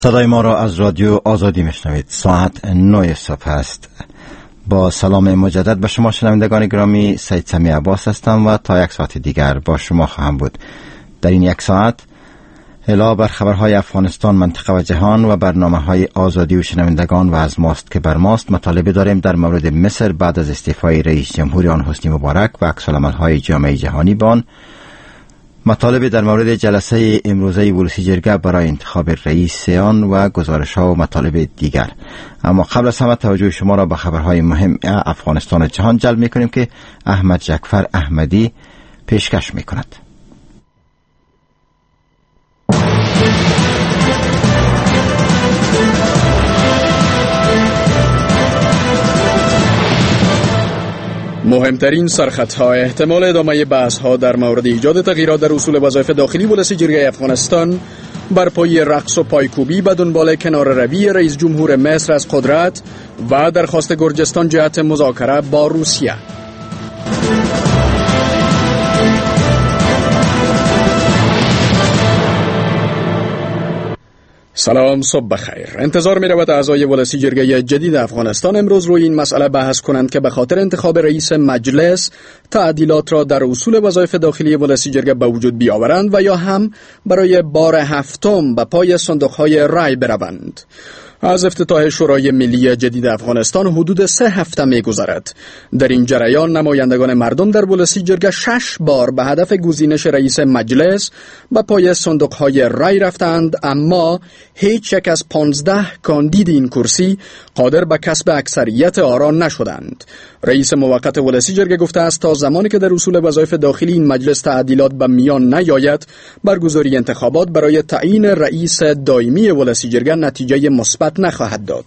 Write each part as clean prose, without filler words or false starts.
صدای ما را از رادیو آزادی میشنوید. ساعت 9 صبح است. با سلام مجدد به شما شنوندگان گرامی، سید سمی عباس هستم و تا یک ساعت دیگر با شما خواهم بود. در این یک ساعت اطلاع بر خبرهای افغانستان، منطقه و جهان و برنامه‌های آزادی و شنوندگان و از ماست که بر ماست مطالب داریم در مورد مصر بعد از استعفای رئیس جمهور آن حسنی مبارک و عکس‌العمل‌های جامعه جهانی با آن، مطالب در مورد جلسه امروزه ولسی جرگه برای انتخاب رئیس آن و گزارش‌ها و مطالب دیگر. اما قبل از همه توجه شما را به خبرهای مهم افغانستان و جهان جلب می‌کنیم که احمد جعفر احمدی پیشکش می‌کند. مهمترین سرخطها احتمال ادامه بحث‌ها در مورد ایجاد تغییرات در اصول وظایف داخلی ولسی جرگه افغانستان بر پای رقص و پایکوبی به دنبال کناره‌روی رئیس جمهور مصر از قدرت و درخواست گرجستان جهت مذاکره با روسیه. سلام، صبح بخیر. انتظار می رود اعضای ولسی جرگه جدید افغانستان امروز روی این مسئله بحث کنند که به خاطر انتخاب رئیس مجلس تعدیلات را در اصول وظایف داخلی ولسی جرگه به وجود بیاورند و یا هم برای بار هفتم به پای صندوق‌های رای بروند. از افتتاح شورای ملی جدید افغانستان حدود 3 هفته می‌گذرد. در این جریان نمایندگان مردم در ولسی جرگه 6 بار به هدف گزینش رئیس مجلس به پای صندوق‌های رای رفتند، اما هیچ یک از 15 کاندید این کرسی قادر به کسب اکثریت آرا نشدند. رئیس موقت ولسی جرگه گفته است تا زمانی که در اصول وظایف داخلی این مجلس تعدیلات به میان نیاید، برگزاری انتخابات برای تعیین رئیس دائمی ولسی جرگه نتیجه مثبت نخواهد داد.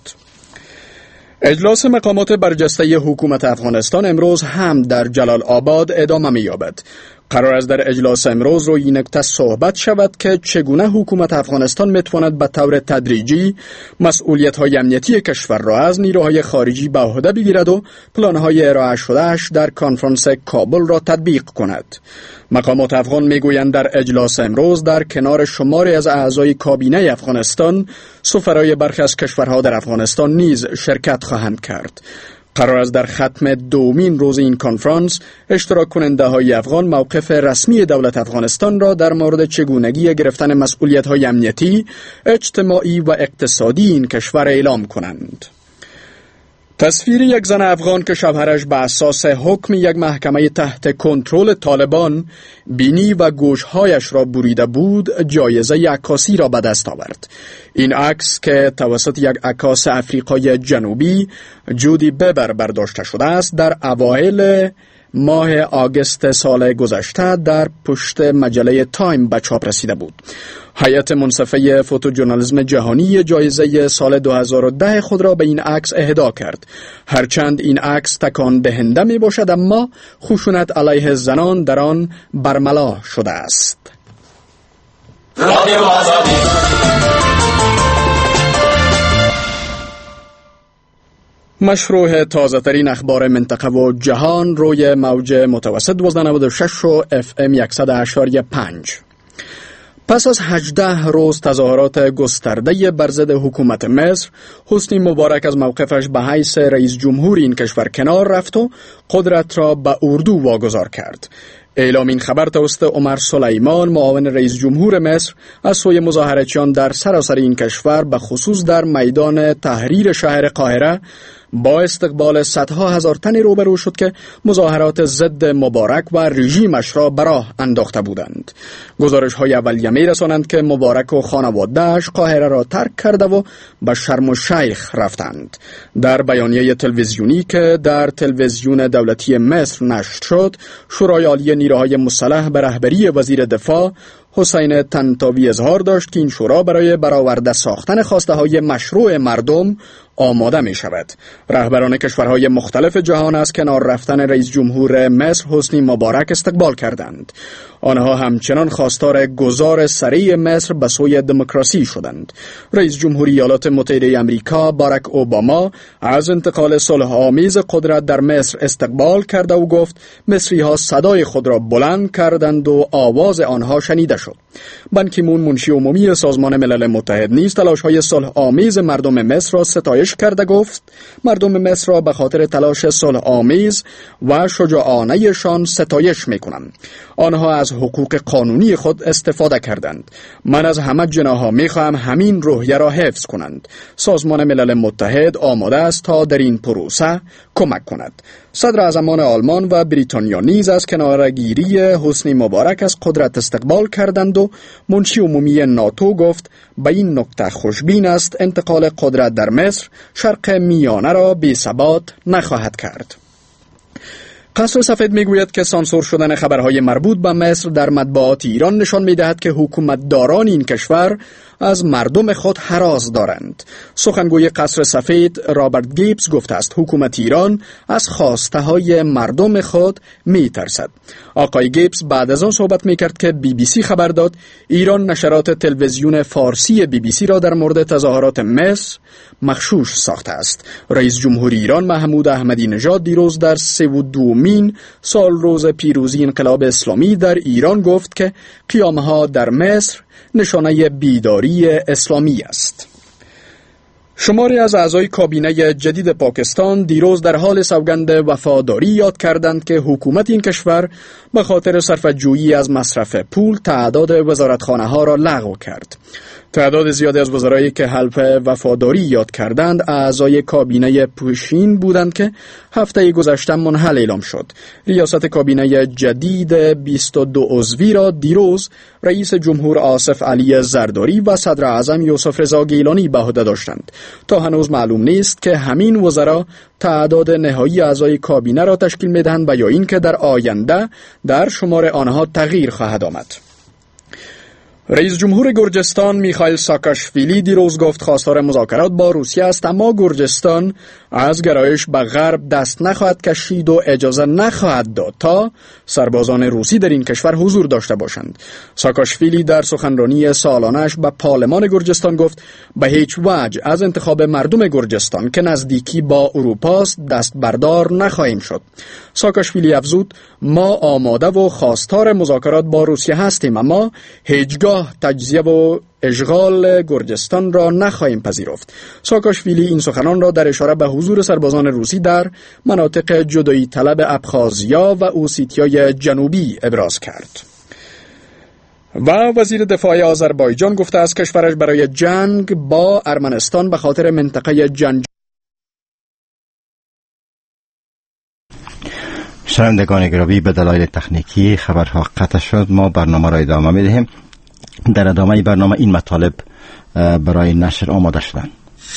اجلاس مقامات برجسته حکومت افغانستان امروز هم در جلال آباد ادامه می‌یابد. قرار است در اجلاس امروز روی این نکته صحبت شود که چگونه حکومت افغانستان میتواند به طور تدریجی مسئولیت‌های امنیتی کشور را از نیروهای خارجی به عهده بگیرد و پلان‌های ارائه شده‌اش در کنفرانس کابل را تطبیق کند. مقامات افغان میگویند در اجلاس امروز در کنار شماری از اعضای کابینه افغانستان، سفرای برخی از کشورها در افغانستان نیز شرکت خواهند کرد. قرار است در ختم دومین روز این کنفرانس اشتراک کننده های افغان موقف رسمی دولت افغانستان را در مورد چگونگی گرفتن مسئولیت های امنیتی، اجتماعی و اقتصادی این کشور اعلام کنند. تصویر یک زن افغان که شوهرش به اساس حکم یک محکمه تحت کنترل طالبان بینی و گوشهایش را بریده بود، جایزه عکاسی را به دست آورد. این عکس که توسط یک عکاس آفریقای جنوبی جودی ببر برداشته شده است، در اوایل ماه آگوست سال گذشته در پشت مجله تایم به چاپ رسیده بود. هیئت منصفه فوتوژورنالیسم جهانی جایزه سال 2010 خود را به این عکس اهدا کرد. هرچند این عکس تکان دهنده می باشد، اما خشونت علیه زنان در آن برملا شده است. مشروع تازه ترین اخبار منطقه و جهان روی موج متوسط 1296 و FM 100.5. پس از 18 روز تظاهرات گسترده بر ضد حکومت مصر، حسنی مبارک از موقفش به حیث رئیس جمهور این کشور کنار رفت و قدرت را به اردو واگذار کرد. اعلام این خبر توسط عمر سلیمان، معاون رئیس جمهور مصر، از سوی مظاهراتیان در سراسر این کشور، به خصوص در میدان تحریر شهر قاهره، با استقبال صدها هزار تن روبرو شد که مظاهرات ضد مبارک و رژیمش را به راه انداخته بودند. گزارش‌های اولیه می‌رسانند که مبارک و خانواده‌اش قاهره را ترک کرده و به شرم الشیخ رفتند. در بیانیه تلویزیونی که در تلویزیون دولتی مصر نشر شد، شورای عالی نیروهای مسلح به رهبری وزیر دفاع حسین طنطاوی اظهار داشت که این شورا برای برآورده ساختن خواسته‌های مشروع مردم آماده می شود. رهبران کشورهای مختلف جهان از کنار رفتن رئیس جمهور مصر حسنی مبارک استقبال کردند. آنها همچنان خواستار گذار سریع مصر به سوی دموکراسی شدند. رئیس جمهور ایالات متحده آمریکا باراک اوباما از انتقال صلح‌آمیز قدرت در مصر استقبال کرده و گفت مصری‌ها صدای خود را بلند کردند و آواز آنها شنیده شد. نشد. بان کی مون منشی عمومی سازمان ملل متحد نیز تلاش‌های صلح آمیز مردم مصر را ستایش کرده گفت مردم مصر را به خاطر تلاش صلح آمیز و شجاعانه‌شان ستایش می‌کنم. آنها از حقوق قانونی خود استفاده کردند. من از همه جناح‌ها می‌خواهم همین روحیه را حفظ کنند. سازمان ملل متحد آماده است تا در این پروسه کمک کند. صدر اعظمان آلمان و بریتانیا نیز از کناره‌گیری حسنی مبارک از قدرت استقبال کردند و منشی عمومی ناتو گفت به این نکته خوشبین است انتقال قدرت در مصر شرق میانه را بی‌ثبات نخواهد کرد. قصر سفید میگوید که سانسور شدن خبرهای مربوط به مصر در مطبوعات ایران نشان میدهد که حکومتداران این کشور از مردم خود هراس دارند. سخنگوی قصر سفید رابرت گیبز گفته است حکومت ایران از خواسته های مردم خود میترسد. آقای گیبز بعد از آن صحبت میکرد که BBC خبر داد ایران نشرات تلویزیون فارسی BBC را در مورد تظاهرات مصر مغشوش ساخته است. رئیس جمهور ایران محمود احمدی نژاد دیروز در 32مین سال روز پیروزی انقلاب اسلامی در ایران گفت که قیامها در مصر نشانه بیداری اسلامی است. شماری از اعضای کابینه جدید پاکستان دیروز در حال سوگند وفاداری یاد کردند که حکومت این کشور به خاطر صرفه‌جویی از مصرف پول تعداد وزارتخانه ها را لغو کرد. تعداد زیادی از وزرایی که حلف وفاداری یاد کردند اعضای کابینه پیشین بودند که هفته گذشته منحل اعلام شد. ریاست کابینه جدید 22 عضوی را دیروز رئیس جمهور آصف علی زرداری و صدر اعظم یوسف رضا گیلانی به عهده داشتند. تا هنوز معلوم نیست که همین وزرا تعداد نهایی اعضای کابینه را تشکیل می‌دهند و یا اینکه در آینده در شمار آنها تغییر خواهد آمد. رئیس جمهور گرجستان میخائیل ساکاشویلی دیروز گفت خواستار مذاکرات با روسیه است، اما گرجستان از گرایش به غرب دست نخواهد کشید و اجازه نخواهد داد تا سربازان روسی در این کشور حضور داشته باشند. ساکاشویلی در سخنرانی سالانه‌اش به پارلمان گرجستان گفت به هیچ وجه از انتخاب مردم گرجستان که نزدیکی با اروپا است دست بردار نخواهیم شد. ساکاشویلی افزود ما آماده و خواستار مذاکرات با روسیه هستیم، اما هیچگاه تجزیه و اشغال گرجستان را نخواهیم پذیرفت. ساکاشویلی این سخنان را در اشاره به حضور سربازان روسی در مناطق جدایی طلب ابخازیا و اوسیتیای جنوبی ابراز کرد. و وزیر دفاع آذربایجان گفته است کشورش برای جنگ با ارمنستان به خاطر منطقه جنگ. شنوندگان گرامی، به دلایل تکنیکی خبرها قطع شد. ما برنامه را ادامه می‌دهیم. در ادامه برنامه این مطالب برای نشر آماده شدند.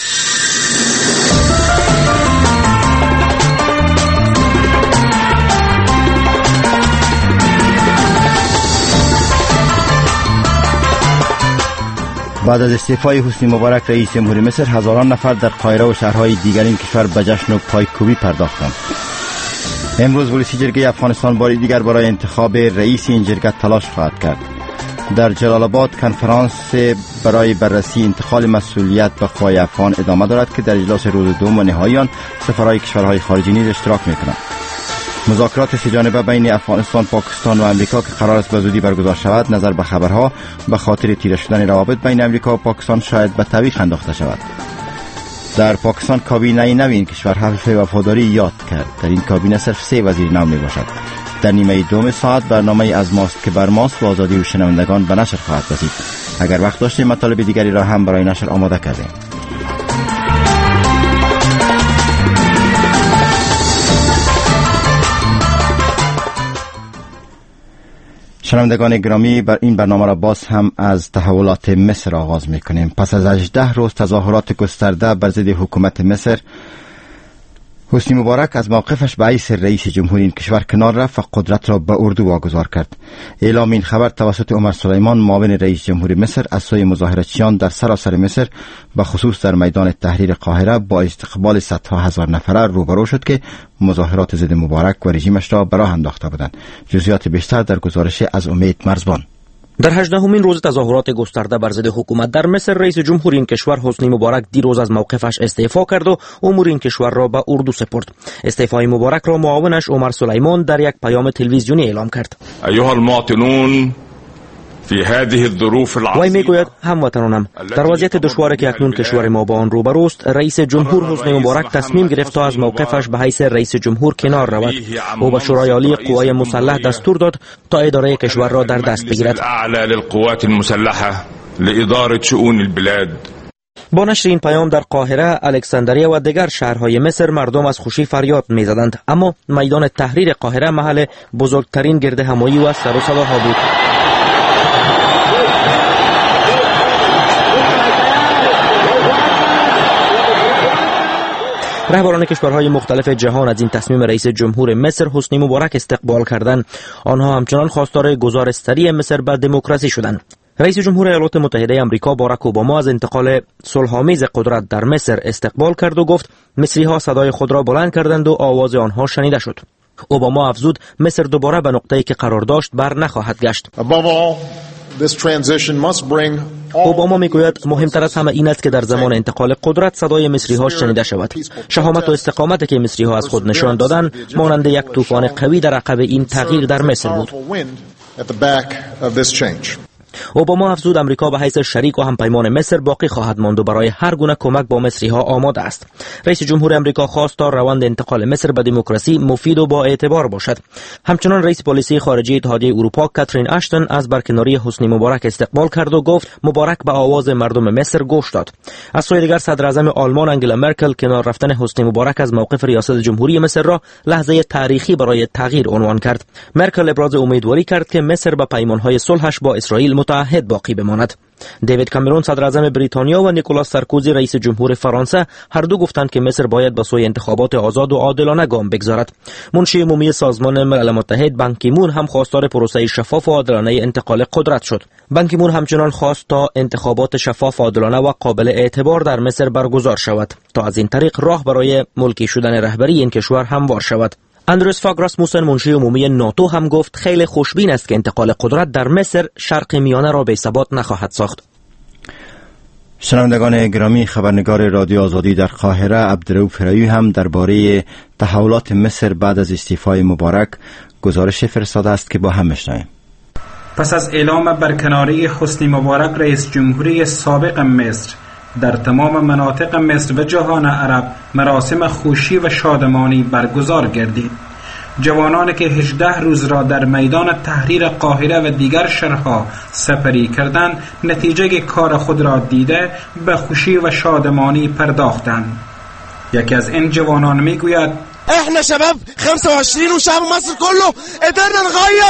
بعد از استعفای حسنی مبارک رئیس جمهوری مصر، هزاران نفر در قاهره و شهرهای دیگر این کشور به جشن و پایکوبی پرداختند. امروز ولسی جرگه افغانستان بار دیگر برای انتخاب رئیس این جرگه تلاش خواهد کرد. در جلال آباد کنفرانس برای بررسی انتقال مسئولیت به قوای افغان ادامه دارد که در اجلاس روز دوم و نهایی آن سفرهای کشورهای خارجی نیز اشتراک می‌کنند. مذاکرات سه جانبه بین افغانستان، پاکستان و امریکا که قرار است به زودی برگزار شود، نظر به خبرها به خاطر تیره شدن روابط بین امریکا و پاکستان شاید به تعویق انداخته شود. در پاکستان کابینه نو این کشور حلف وفاداری یاد کرد. در این کابینه صرف 3 وزیر نو می باشد. در نیمه دوم ساعت برنامه از ماست که بر ماست و آزادی و شنوندگان به نشر خواهد رسید. اگر وقت داشتیم مطالب دیگری را هم برای نشر آماده کردیم. شنوندگان گرامی، بر این برنامه را باز هم از تحولات مصر آغاز می‌کنیم. پس از 18 روز تظاهرات گسترده بر ضد حکومت مصر، حسنی مبارک از موقفش به حیث رئیس جمهور این کشور کنار رفت و قدرت را به اردو واگذار کرد. اعلام این خبر توسط عمر سلیمان معاون رئیس جمهور مصر از سوی مظاهراتچیان در سراسر مصر، به خصوص در میدان تحریر قاهره، با استقبال صدها هزار نفره روبرو شد که مظاهرات ضد مبارک و رژیمش را به راه انداخته بودند. جزئیات بیشتر در گزارش از امید مرزبان. در 18مین روز تظاهرات گسترده بر ضد حکومت در مصر، رئیس جمهور این کشور حسنی مبارک دیروز از موقفش استعفا کرد و امور این کشور را به اردو سپرد. استعفای مبارک را معاونش عمر سلیمان در یک پیام تلویزیونی اعلام کرد. ایها المواطنون، وی میگوید هموطنانم، در وضعیت دشواری که اکنون کشور ما با آن روبروست، رئیس جمهور حسنی مبارک تصمیم گرفت تا از موقفش به حیث رئیس جمهور کنار رود. او به شورای عالی قوای مسلح دستور داد تا اداره کشور را در دست بگیرد. با نشر این پیام در قاهره، الکساندریه و دیگر شهرهای مصر مردم از خوشی فریاد می‌زدند، اما میدان تحریر قاهره محل بزرگترین گردهمایی و سر و صداها بود. رهبران کشورهای مختلف جهان از این تصمیم رئیس جمهور مصر حسنی مبارک استقبال کردند. آنها همچنان خواستار گذار سریع مصر به دموکراسی شدند. رئیس جمهور ایالات متحده آمریکا باراک اوباما از انتقال صلح‌آمیز قدرت در مصر استقبال کرد و گفت مصری‌ها صدای خود را بلند کردند و آواز آنها شنیده شد. اوباما افزود مصر دوباره به نقطه‌ای که قرار داشت بر نخواهد گشت. اوباما میگوید مهمتر از همه این است که در زمان انتقال قدرت صدای مصری‌ها شنیده شود. شهامت و استقامتی که مصری‌ها از خود نشان دادند مانند یک طوفان قوی در عقب این تغییر در مصر بود. اوباما افزود آمریکا به حیث شریک و همپیمان مصر باقی خواهد ماند و برای هر گونه کمک با مصری‌ها آماده است. رئیس جمهور آمریکا خواست تا روند انتقال مصر به دموکراسی مفید و با اعتبار باشد. همچنان رئیس پلیسی خارجه اتحادیه اروپا کاترین اشتون از برکناری حسنی مبارک استقبال کرد و گفت مبارک به آواز مردم مصر گوش داد. از سوی دیگر صدر اعظم آلمان انگلا مرکل کنار رفتن حسنی مبارک از موقف ریاست جمهوری مصر را لحظه تاریخی برای تغییر عنوان کرد. مرکل ابراز امیدواری کرد که مصر به پیمان‌های صلحش با اسرائیل متعهد باقی بماند. دیوید کامرون صدر اعظم بریتانیا و نیکولاس سارکوزی رئیس جمهور فرانسه هر دو گفتند که مصر باید به سوی انتخابات آزاد و عادلانه گام بگذارد. منشی عمومی سازمان ملل متحد بان کی مون هم خواستار پروسه شفاف و عادلانه انتقال قدرت شد. بان کی مون همچنان خواست تا انتخابات شفاف، عادلانه و قابل اعتبار در مصر برگزار شود تا از این طریق راه برای ملکی شدن رهبری این کشور هموار شود. اندرس فاگ راسموسن منشی عمومی ناتو هم گفت خیلی خوشبین است که انتقال قدرت در مصر شرق میانه را بی‌ثبات نخواهد ساخت. شنوندگان گرامی، خبرنگار رادیو آزادی در قاهره عبدالرؤوف فرایی هم درباره تحولات مصر بعد از استعفای مبارک گزارش فرستاده است که با هم بشنویم. پس از اعلام برکناری حسنی مبارک رئیس جمهوری سابق مصر، در تمام مناطق مصر و جهان عرب مراسم خوشی و شادمانی برگزار گردید. جوانانی که 18 روز را در میدان تحریر قاهره و دیگر شهرها سپری کردند، نتیجه کار خود را دیده به خوشی و شادمانی پرداختند. یکی از این جوانان میگوید احنا شباب 25 و شعب مصر كله قدرنا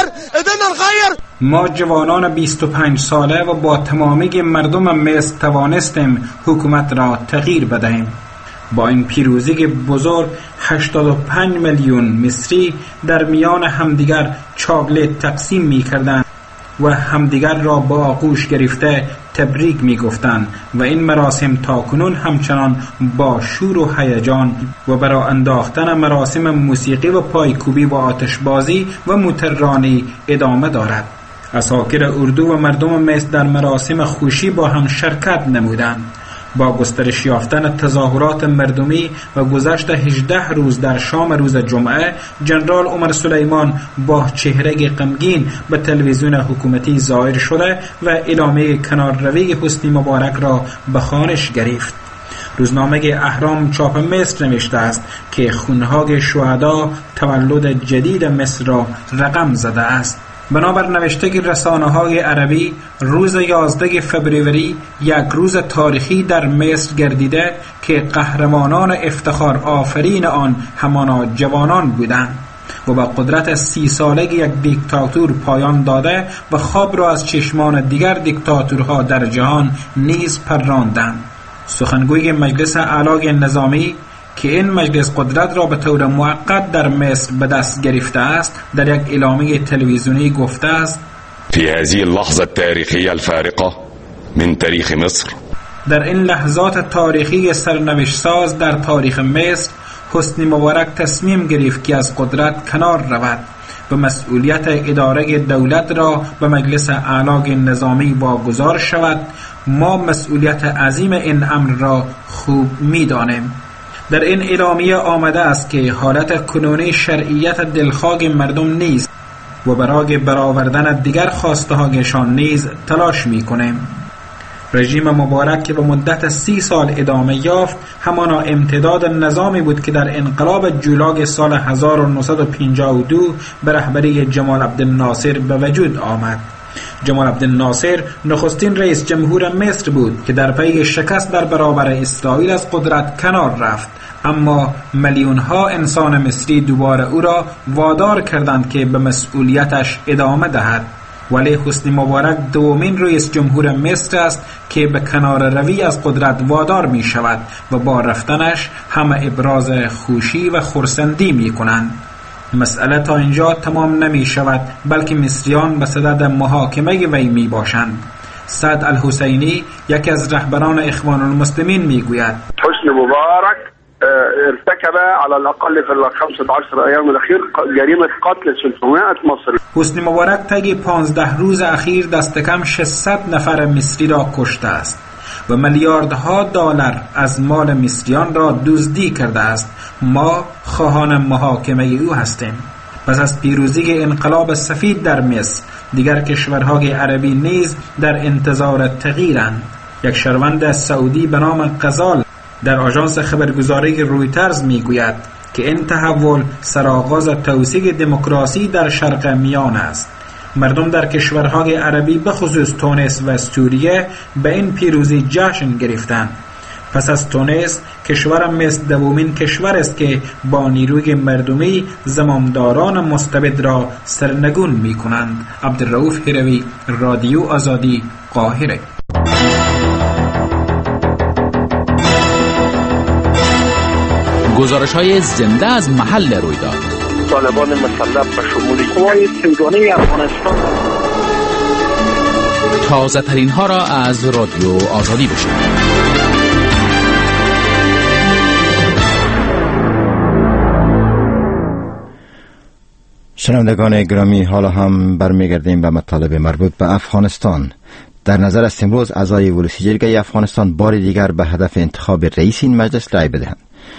نغير. ما جوانان 25 ساله و با تمامی مردم مصر توانستیم حکومت را تغییر بدهیم. با این پیروزی بزرگ 85 میلیون مصری در میان همدیگر چاکلت تقسیم می‌کردند و همدیگر را با آغوش گرفته تبریک می‌گفتند و این مراسم تاکنون همچنان با شور و هیجان و برای انداختن مراسم موسیقی و پایکوبی و آتشبازی و موترانی ادامه دارد. عساکر اردو و مردم مصر در مراسم خوشی با هم شرکت نمودند. با گسترش یافتن تظاهرات مردمی و گذشت 18 روز در شام روز جمعه، جنرال عمر سلیمان با چهره غمگین به تلویزیون حکومتی ظاهر شده و اعلامیه کنارروی حسنی مبارک را به خوانش گرفت. روزنامه اهرام چاپ مصر نوشته است که خونه‌های شهدا تولد جدید مصر را رقم زده است. بنابر نوشته رسانه‌های عربی، روز 11 فوریه یک روز تاریخی در مصر گردیده که قهرمانان افتخار آفرین آن همانا جوانان بودند و با قدرت 30 ساله یک دیکتاتور پایان داده و خواب را از چشمان دیگر دیکتاتورها در جهان نیز پراندند. سخنگوی مجلس اعلی نظامی که این مجلس قدرت را به طور موقت در مصر به دست گرفته است، در یک اعلامیه تلویزیونی گفته است: في هذه اللحظة التاريخية الفارقة من تاريخ مصر، در این لحظات تاریخی سرنوشت ساز در تاریخ مصر، حسنی مبارک تصمیم گرفت که از قدرت کنار رود و مسئولیت اداره دولت را به مجلس اعلی نظامی واگذار شود. ما مسئولیت عظیم این امر را خوب می‌دانیم. در این اعلامیه آمده است که حالت کنونی شرعیت دلخواه مردم نیست و برای برآوردن دیگر خواسته هایشان نیز تلاش می کنیم. رژیم مبارک که به مدت 30 سال ادامه یافت همانا امتداد نظامی بود که در انقلاب جولاگ سال 1952 به رهبری جمال عبدالناصر به وجود آمد. جمال عبدالناصر نخستین رئیس جمهور مصر بود که در پی شکست در برابر اسرائیل از قدرت کنار رفت، اما میلیون‌ها انسان مصری دوباره او را وادار کردند که به مسئولیتش ادامه دهد. ولی حسنی مبارک دومین رئیس جمهور مصر است که به کنار روی از قدرت وادار می شود و با رفتنش همه ابراز خوشی و خرسندی می کنند. مسئله تا اینجا تمام نمی شود، بلکه مصریان به صدد محاکمه وی می باشند. سعد الحسینی یکی از رهبران اخوان المسلمین می گوید حسنی مبارک ارتكب على الاقل في 15 ايام الاخير جريمه قتل 600 مصري. حسنی مبارک طی 15 روز اخیر دست کم 600 نفر مصری را کشته است و میلیاردها دلار از مال مصریان را دزدی کرده است. ما خواهان محاکمه او هستیم. پس از پیروزی انقلاب سفید در مصر، دیگر کشورهای عربی نیز در انتظار تغییرند. یک شهروند سعودی به نام غزال در آژانس خبرگزاری رویترز میگوید که این تحول سرآغاز توسعه دموکراسی در شرق میان است. مردم در کشورهای عربی به خصوص تونس و سوریه به این پیروزی جشن گرفتند. پس از تونس، کشور مصر دومین کشور است که با نیروی مردمی زمامداران مستبد را سرنگون می کنند. عبدالرؤوف هروی، رادیو آزادی، قاهره. گزارش‌های زنده از محل رویداد. طالبان مسلح به شمول قوای سیگانه افغانستان. تازه ترین ها را از رادیو آزادی بشنوید. شنوندگان گرامی، حالا هم برمیگردیم به مطالب مربوط به افغانستان. در نظر است امروز اعضای ولسی جرگه افغانستان بار دیگر به هدف انتخاب رئیس این مجلس رای بدهند.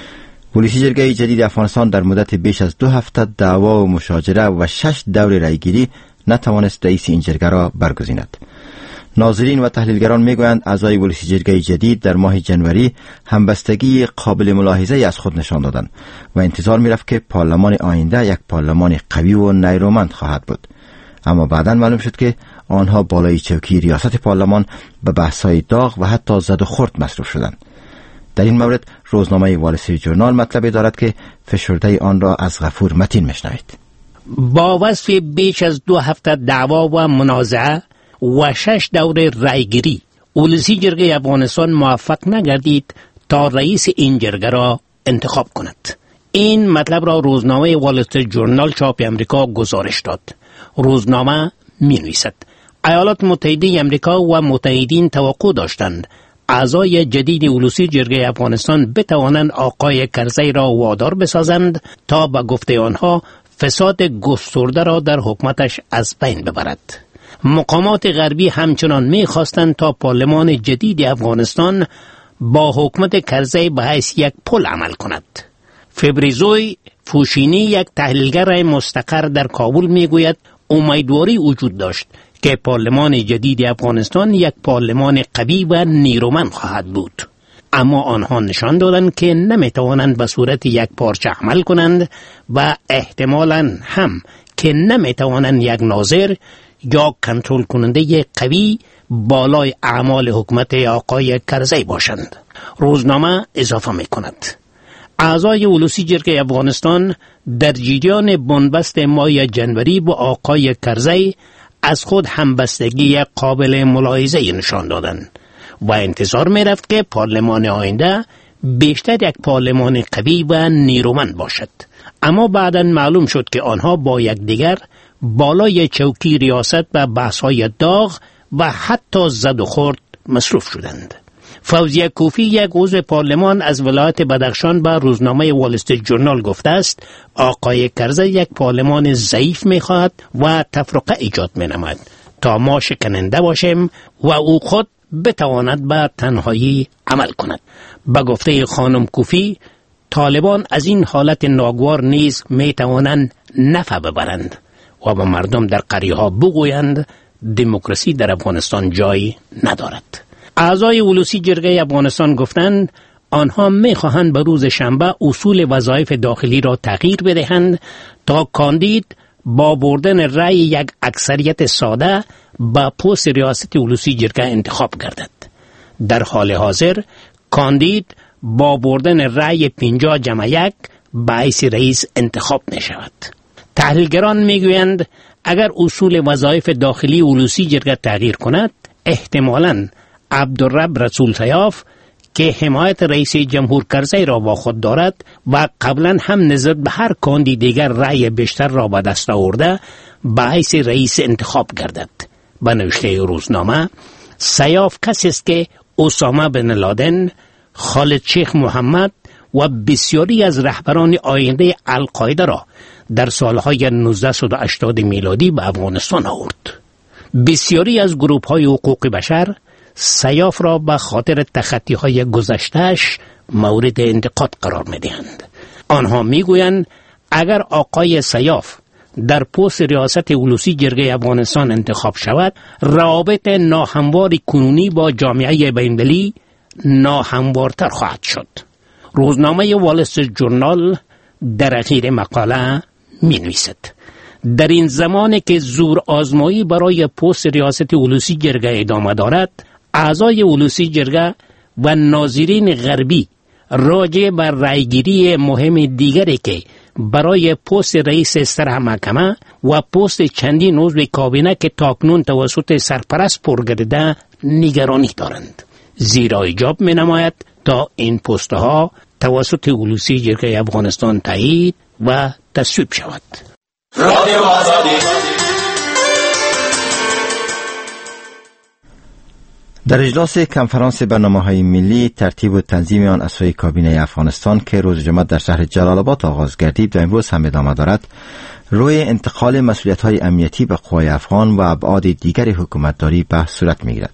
ولسی جرگه جدید افغانستان در مدت بیش از 2 هفته دعوا و مشاجره و 6 دور رایگیری نتوانست رئیس این جرگه را برگزیند. ناظرین و تحلیلگران میگویند اعضای ولسی جرگه جدید در ماه جنوری همبستگی قابل ملاحظه از خود نشان دادند و انتظار میرفت که پارلمان آینده یک پارلمان قوی و نیرومند خواهد بود. اما بعداً معلوم شد که آنها بالای چوکی ریاست پارلمان به بحث‌های داغ و حتی زد و خورد مصروف شدند. در این مورد روزنامه وال استریت ژورنال مطلبی دارد که فشرده آن را از غفور متین میشنوید. با وصف بیش از 2 هفته دعوا و منازعه و 6 دور رایگیری، ولسی جرگه افغانستان موفق نگردید تا رئیس این جرگه را انتخاب کند. این مطلب را روزنامه وال استریت ژورنال چاپ امریکا گزارش داد. روزنامه می‌نویسد ایالات متحده امریکا و متحدین توقع داشتند اعضای جدید ولسی جرگه افغانستان بتوانند آقای کرزی را وادار بسازند تا به گفته آنها فساد گسترده را در حکومتش از بین ببرد. مقامات غربی همچنان می‌خواستند تا پارلمان جدید افغانستان با حکومت کرزی به حیث یک پل عمل کند. فبریزوی فوشینی، یک تحلیلگر مستقر در کابل، میگوید امیدواری وجود داشت که پارلمان جدید افغانستان یک پارلمان قوی و نیرومند خواهد بود، اما آنها نشان دادند که نمیتوانند به صورت یک پارچه عمل کنند و احتمالاً هم که نمیتوانند یک ناظر یا کنترل کننده قوی بالای اعمال حکومت آقای کرزی باشند. روزنامه اضافه میکند اعضای ولسی جرگه افغانستان در جریان بنبست ماه جنوری با آقای کرزی از خود همبستگی قابل ملاحظه نشان دادند و انتظار می رفت که پارلمان آینده بیشتر یک پارلمان قوی و نیرومند باشد. اما بعداً معلوم شد که آنها با یکدیگر بالای چوکی ریاست و بحث‌های داغ و حتی زد و خورد مصروف شدند. فوزیه کوفی، یک عضو پارلمان از ولایت بدخشان، به روزنامه وال استریت ژورنال گفته است آقای کرزی یک پارلمان ضعیف می‌خواهد و تفرقه ایجاد می‌نماید تا ما شکننده باشیم و او خود بتواند به تنهایی عمل کند. به گفته خانم کوفی، طالبان از این حالت ناگوار نیز می‌توانند نفع ببرند و به مردم در قریه ها بگویند دموکراسی در افغانستان جای ندارد. اعضای اولوسی جرگه افغانستان گفتند آنها می‌خواهند به روز شنبه اصول وظایف داخلی را تغییر بدهند تا کاندید با بردن رأی یک اکثریت ساده به پست ریاست اولوسی جرگه انتخاب گردد. در حال حاضر کاندید با بردن رأی 50-1 باعث رئیس انتخاب می شود. تحلیلگران می گویند اگر اصول وظایف داخلی اولوسی جرگه تغییر کند احتمالاً عبدالرب رسول سیاف که حمایت رئیس جمهور کرزی را با خود دارد و قبلا هم نسبت به هر کاندید دیگر رأی بیشتر را به دست آورده باعث رئیس انتخاب گردد. به نوشته روزنامه سیاف کسی است که اسامه بن لادن، خالد شیخ محمد و بسیاری از رهبران آینده القاعده را در سالهای 1980 میلادی به افغانستان آورد. بسیاری از گروه‌های حقوق بشر سیاف را به خاطر تخطی‌های گذشته‌اش مورد انتقاد قرار می‌دهند. آنها می‌گویند اگر آقای سیاف در پست ریاست اولوسی جرگه افغانستان انتخاب شود، روابط ناهموار کنونی با جامعه بین‌المللی ناهموارتر خواهد شد. روزنامه وال استریت جورنال در اخیر مقاله می‌نویسد در این زمانی که زور آزمایی برای پست ریاست اولوسی جرگه ادامه دارد، اعضای اولوسی جرگه و ناظرین غربی راجع بر رأیگیری مهم دیگری که برای پست رئیس استراحه محکمه و پست چندین عضو کابینه که تاکنون توسط سرپرست پر گردیده نگرانی دارند، زیرا ایجاب می نماید تا این پستها توسط اولوسی جرگه افغانستان تایید و تصویب شود. رادیو آزادی. در اجلاس کنفرانس برنامه‌های ملی ترتیب و تنظیم آن از سوی کابینه افغانستان که روز جمعه در شهر جلال آباد آغاز گردید و امروز هم ادامه دارد، روی انتقال مسئولیت‌های امنیتی به قوای افغان و ابعاد دیگر حکومتداری بحث صورت می‌گیرد.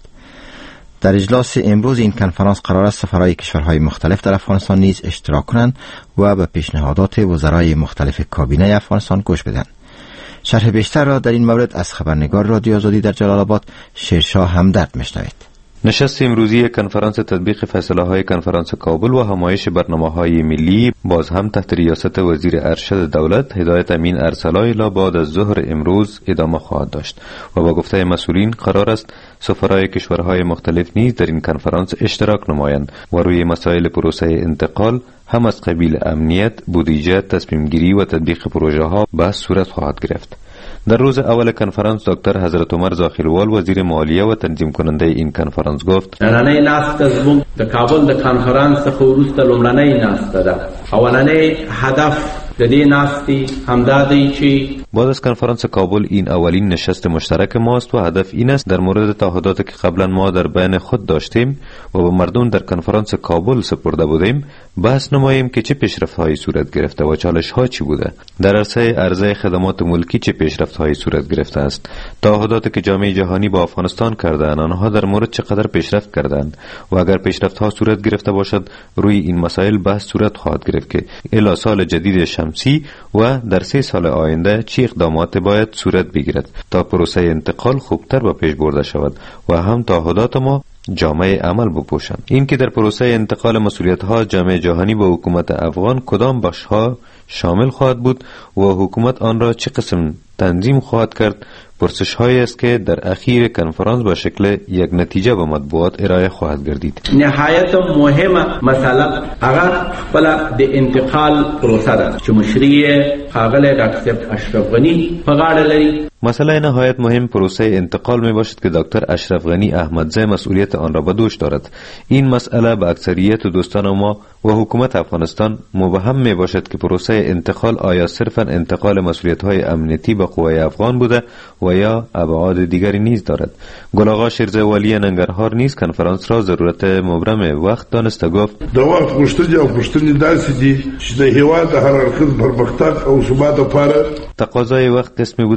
در اجلاس امروز این کنفرانس قرار است سفرای کشورهای مختلف در افغانستان نیز اشتراک کنند و به پیشنهادات وزرای مختلف کابینه افغانستان گوش بدهند. شرح بیشتر را در این مورد از خبرنگار رادیو آزادی در جلال آباد شیرشاه همدرد میشنوید. نشست امروزی کنفرانس تطبیق فیصله‌های کنفرانس کابل و همایش برنامه‌های ملی باز هم تحت ریاست وزیر ارشد دولت هدایت امین ارسلای لا بعد از ظهر امروز ادامه خواهد داشت و با گفته مسئولین قرار است سفرای کشورهای مختلف نیز در این کنفرانس اشتراک نمایند و روی مسائل پروسه انتقال هم از قبیل امنیت، بودجه، تصمیم گیری و تطبیق پروژه ها بحث صورت خواهد گرفت. در روز اول کنفرانس دکتر حضرت عمر زاخیلوال وزیر مالیه و تنظیم کننده این کنفرانس گفت نننۍ ناسته زموږ د کابل د کنفرانس څخه وروسته لومړنۍ ناسته ده. اولنۍ هدف د دې ناستې همدا دی چې بعد از کنفرانس کابل این اولین نشست مشترک ماست و هدف این است در مورد تعهداتی که قبلا ما در بین خود داشتیم و به مردم در کنفرانس کابل سپرده بودیم بحث نماییم که چه پیشرفت‌هایی صورت گرفته و چالش‌ها چی بوده. در عرصه خدمات ملکی چه پیشرفت‌هایی صورت گرفته است. تعهداتی که جامعه جهانی با افغانستان کردند آنها در مورد چقدر پیشرفت کردند و اگر پیشرفت‌ها صورت گرفته باشد روی این مسائل بحث صورت خواهد گرفت که الی سال جدید شمسی و در 3 سال آینده چه اقدامات باید صورت بگیرد تا پروسه انتقال خوبتر به پیش برده شود و هم تعهدات ما جامعه عمل بپوشند. این که در پروسه انتقال مسئولیت‌ها جامعه جهانی به حکومت افغان کدام بخش‌ها شامل خواهد بود و حکومت آن را چه قسم تنظیم خواهد کرد پرسش هایی است که در اخیر کنفرانس با شکل یک نتیجه به مطبوعات ارائه خواهد گردید. نهایت مهمه مسئله هغه خپل د انتقال پروسه ده چې مشري ښاغلی ډاکټر اشرف غنی په غاړه لري. مسئله نهایت مهم پروسه انتقال می باشد که دکتر اشرف غنی احمدزی مسئولیت آن را به دوش دارد. این مسئله به اکثریت دوستان ما و حکومت افغانستان مبهم می باشد که پروسه انتقال آیا صرفا انتقال مسئولیت های امنیتی به قوای افغان بوده و یا ابعاد دیگری نیز دارد. گل آقا شیرزی والی ننگرهار نیز کنفرانس را ضرورت مبرم وقت دانسته گفت د وخت غوښتنې او پوښتنې داسې دي چې د هېواد د هر اړخیز پرمختګ او ثبات لپاره تقاضای وقت قسمی بوده که به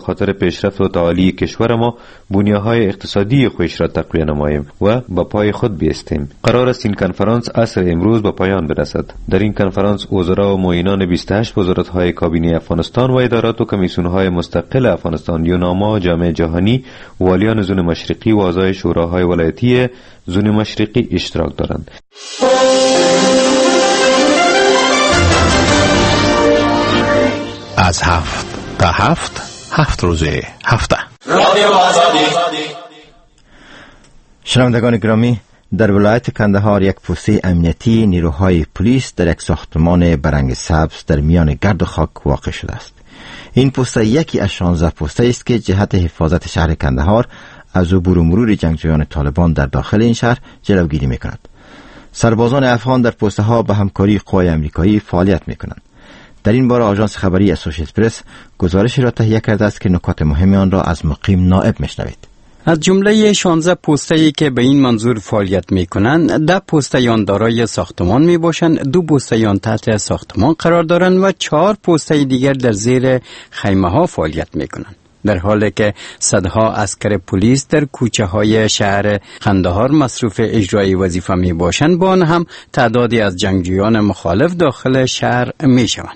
خاطر پیشرفت و تعالی کشور ما بنیادهای اقتصادی خودش را تقویت نماییم و با پای خود بیستیم. قرار است این کنفرانس عصر امروز به پایان برسد. در این کنفرانس وزرا و معینان 28 وزارت‌های کابینه افغانستان و ادارات و کمیسیون‌های مستقل افغانستان، یوناما، جامعه جهانی، والیان زون مشرقی و اعضای شوراهای ولایتی زون مشرقی اشتراک دارند. از 7 تا 7 روز هفته. رادیو آزادی. شنوندگان گرامی، در ولایت کندهار یک پوسته امنیتی نیروهای پلیس در یک ساختمان برنگ سبز در میان گرد و خاک واقع شده است. این پوسته یکی از 16 پوسته است که جهت حفاظت شهر کندهار از عبور و مرور جنگجویان طالبان در داخل این شهر جلوگیری می‌کند. سربازان افغان در پوسته ها به همکاری قوای آمریکایی فعالیت می‌کنند. در این باره آژانس خبری اسوسییتد پرس گزارشی را تهیه کرده است که نکات مهم آن را از مقیم نائب میشنوید. از جمله 16 پوسته‌ای که به این منظور فعالیت می‌کنند، 10 پوسته آن دارای ساختمان میباشند، 2 پوسته آن تحت ساختمان قرار دارند و 4 پوسته دیگر در زیر خیمه‌ها فعالیت می‌کنند. در حالی که صدها عسکر پلیس در کوچه های شهر قندهار مصروف اجرای وظیفه می باشند، با آن هم تعدادی از جنگجویان مخالف داخل شهر می شوند.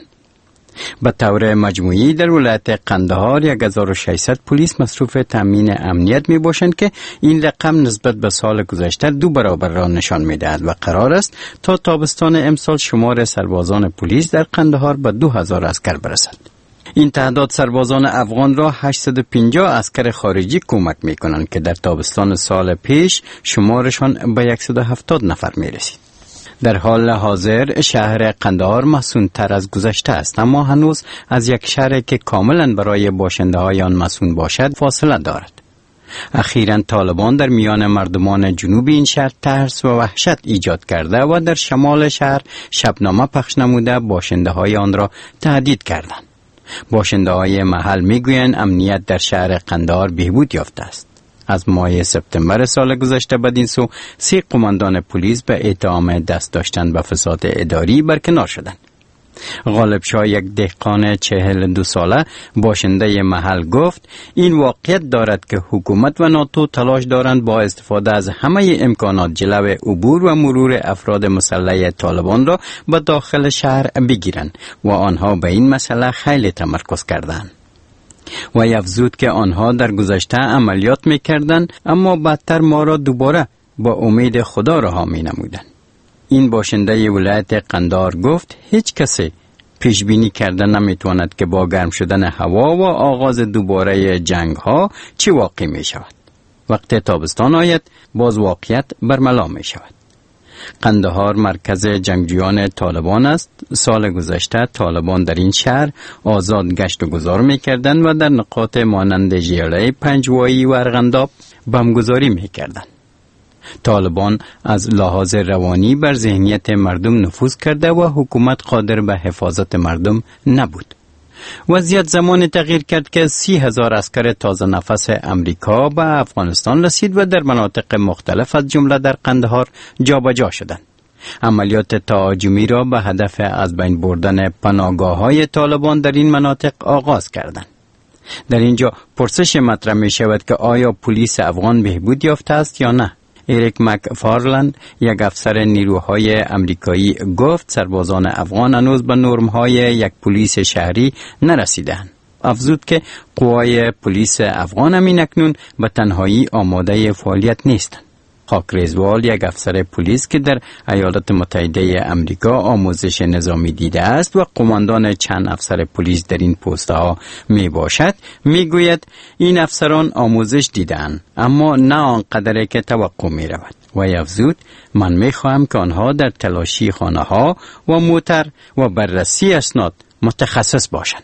به طور مجموعی در ولایت قندهار 1600 پلیس مصروف تامین امنیت می باشند که این رقم نسبت به سال گذشته 2 برابر را نشان می دهد و قرار است تا تابستان امسال شمار سربازان پلیس در قندهار به 2000 عسکر برسد. این تعداد سربازان افغان را 850 عسکر خارجی کمک می کنند که در تابستان سال پیش شمارشان به 170 نفر می رسید. در حال حاضر شهر قندهار مسئول‌تر از گذشته است، اما هنوز از یک شهر که کاملا برای باشنده های آن مسئول باشد فاصله دارد. اخیراً طالبان در میان مردمان جنوب این شهر ترس و وحشت ایجاد کرده و در شمال شهر شبنامه پخش نموده باشنده های آن را تهدید کردند. باشنده های محل میگویند امنیت در شهر قندهار بهبود یافته است. از ماه سپتامبر سال گذشته بدین سو 3 قماندان پلیس به اتهام دست داشتن به فساد اداری برکنار شدند. غالب شاه، یک دهقان 42 ساله باشنده محل، گفت این واقعیت دارد که حکومت و ناتو تلاش دارند با استفاده از همه امکانات جلو عبور و مرور افراد مسلح طالبان را به داخل شهر بگیرند و آنها به این مسئله خیلی تمرکز کردند. و افزود که آنها در گذشته عملیات میکردند اما بعدتر ما را دوباره با امید خدا رها می نمودند. این باشنده ولایت قندهار گفت هیچ کسی پیش بینی کرده نمیتواند که با گرم شدن هوا و آغاز دوباره جنگ ها چی واقع می شود. وقت تابستان آید باز واقعیت برملا می شود. قندهار مرکز جنگجویان طالبان است. سال گذشته طالبان در این شهر آزاد گشت و گذار می کردند و در نقاط مانند ژیره، پنجوایی و ارغنداب بمبگذاری می کردند. طالبان از لحاظ روانی بر ذهنیت مردم نفوذ کرده و حکومت قادر به حفاظت مردم نبود. وضعیت زمان تغییر کرد که 30,000 عسکر تازه نفس امریکا به افغانستان رسید و در مناطق مختلف از جمله در قندهار جابجا شدند. عملیات تهاجمی را به هدف از بین بردن پناهگاه‌های طالبان در این مناطق آغاز کردند. در اینجا پرسش مطرح می شود که آیا پلیس افغان بهبود یافته است یا نه؟ اریک مکفارلند، یک افسر نیروهای امریکایی، گفت سربازان افغان هنوز به نرم‌های یک پلیس شهری نرسیدند. افزود که قوای پلیس افغان همین اکنون به تنهایی آماده فعالیت نیستند. خاک ریزوال، یک افسر پلیس که در ایالات متحده امریکا آموزش نظامی دیده است و قماندان چند افسر پلیس در این پست‌ها می باشد، می گوید این افسران آموزش دیدند اما نه آنقدر که توقع می رود. و افزود من می خواهم که آنها در تلاشی خانه ها و موتر و بررسی اسناد متخصص باشند.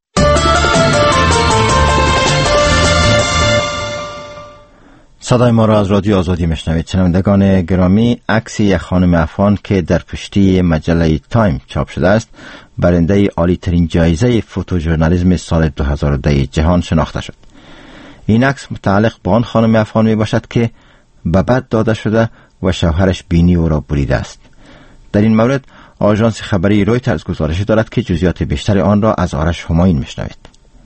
صدای ما را از رادیو آزادی میشنوید. شنوندگان گرامی، عکس یک خانم افغان که در پشتی مجله تایم چاپ شده است برنده عالی ترین جایزه فوتوژورنالیسم سال 2010 جهان شناخته شد. این عکس متعلق به آن خانم افغان می باشد که به بد داده شده و شوهرش بینی او را بریده است. در این مورد آژانس خبری رویترز گزارش دارد که جزئیات بیشتر آن را از آرش همایون میشنوید.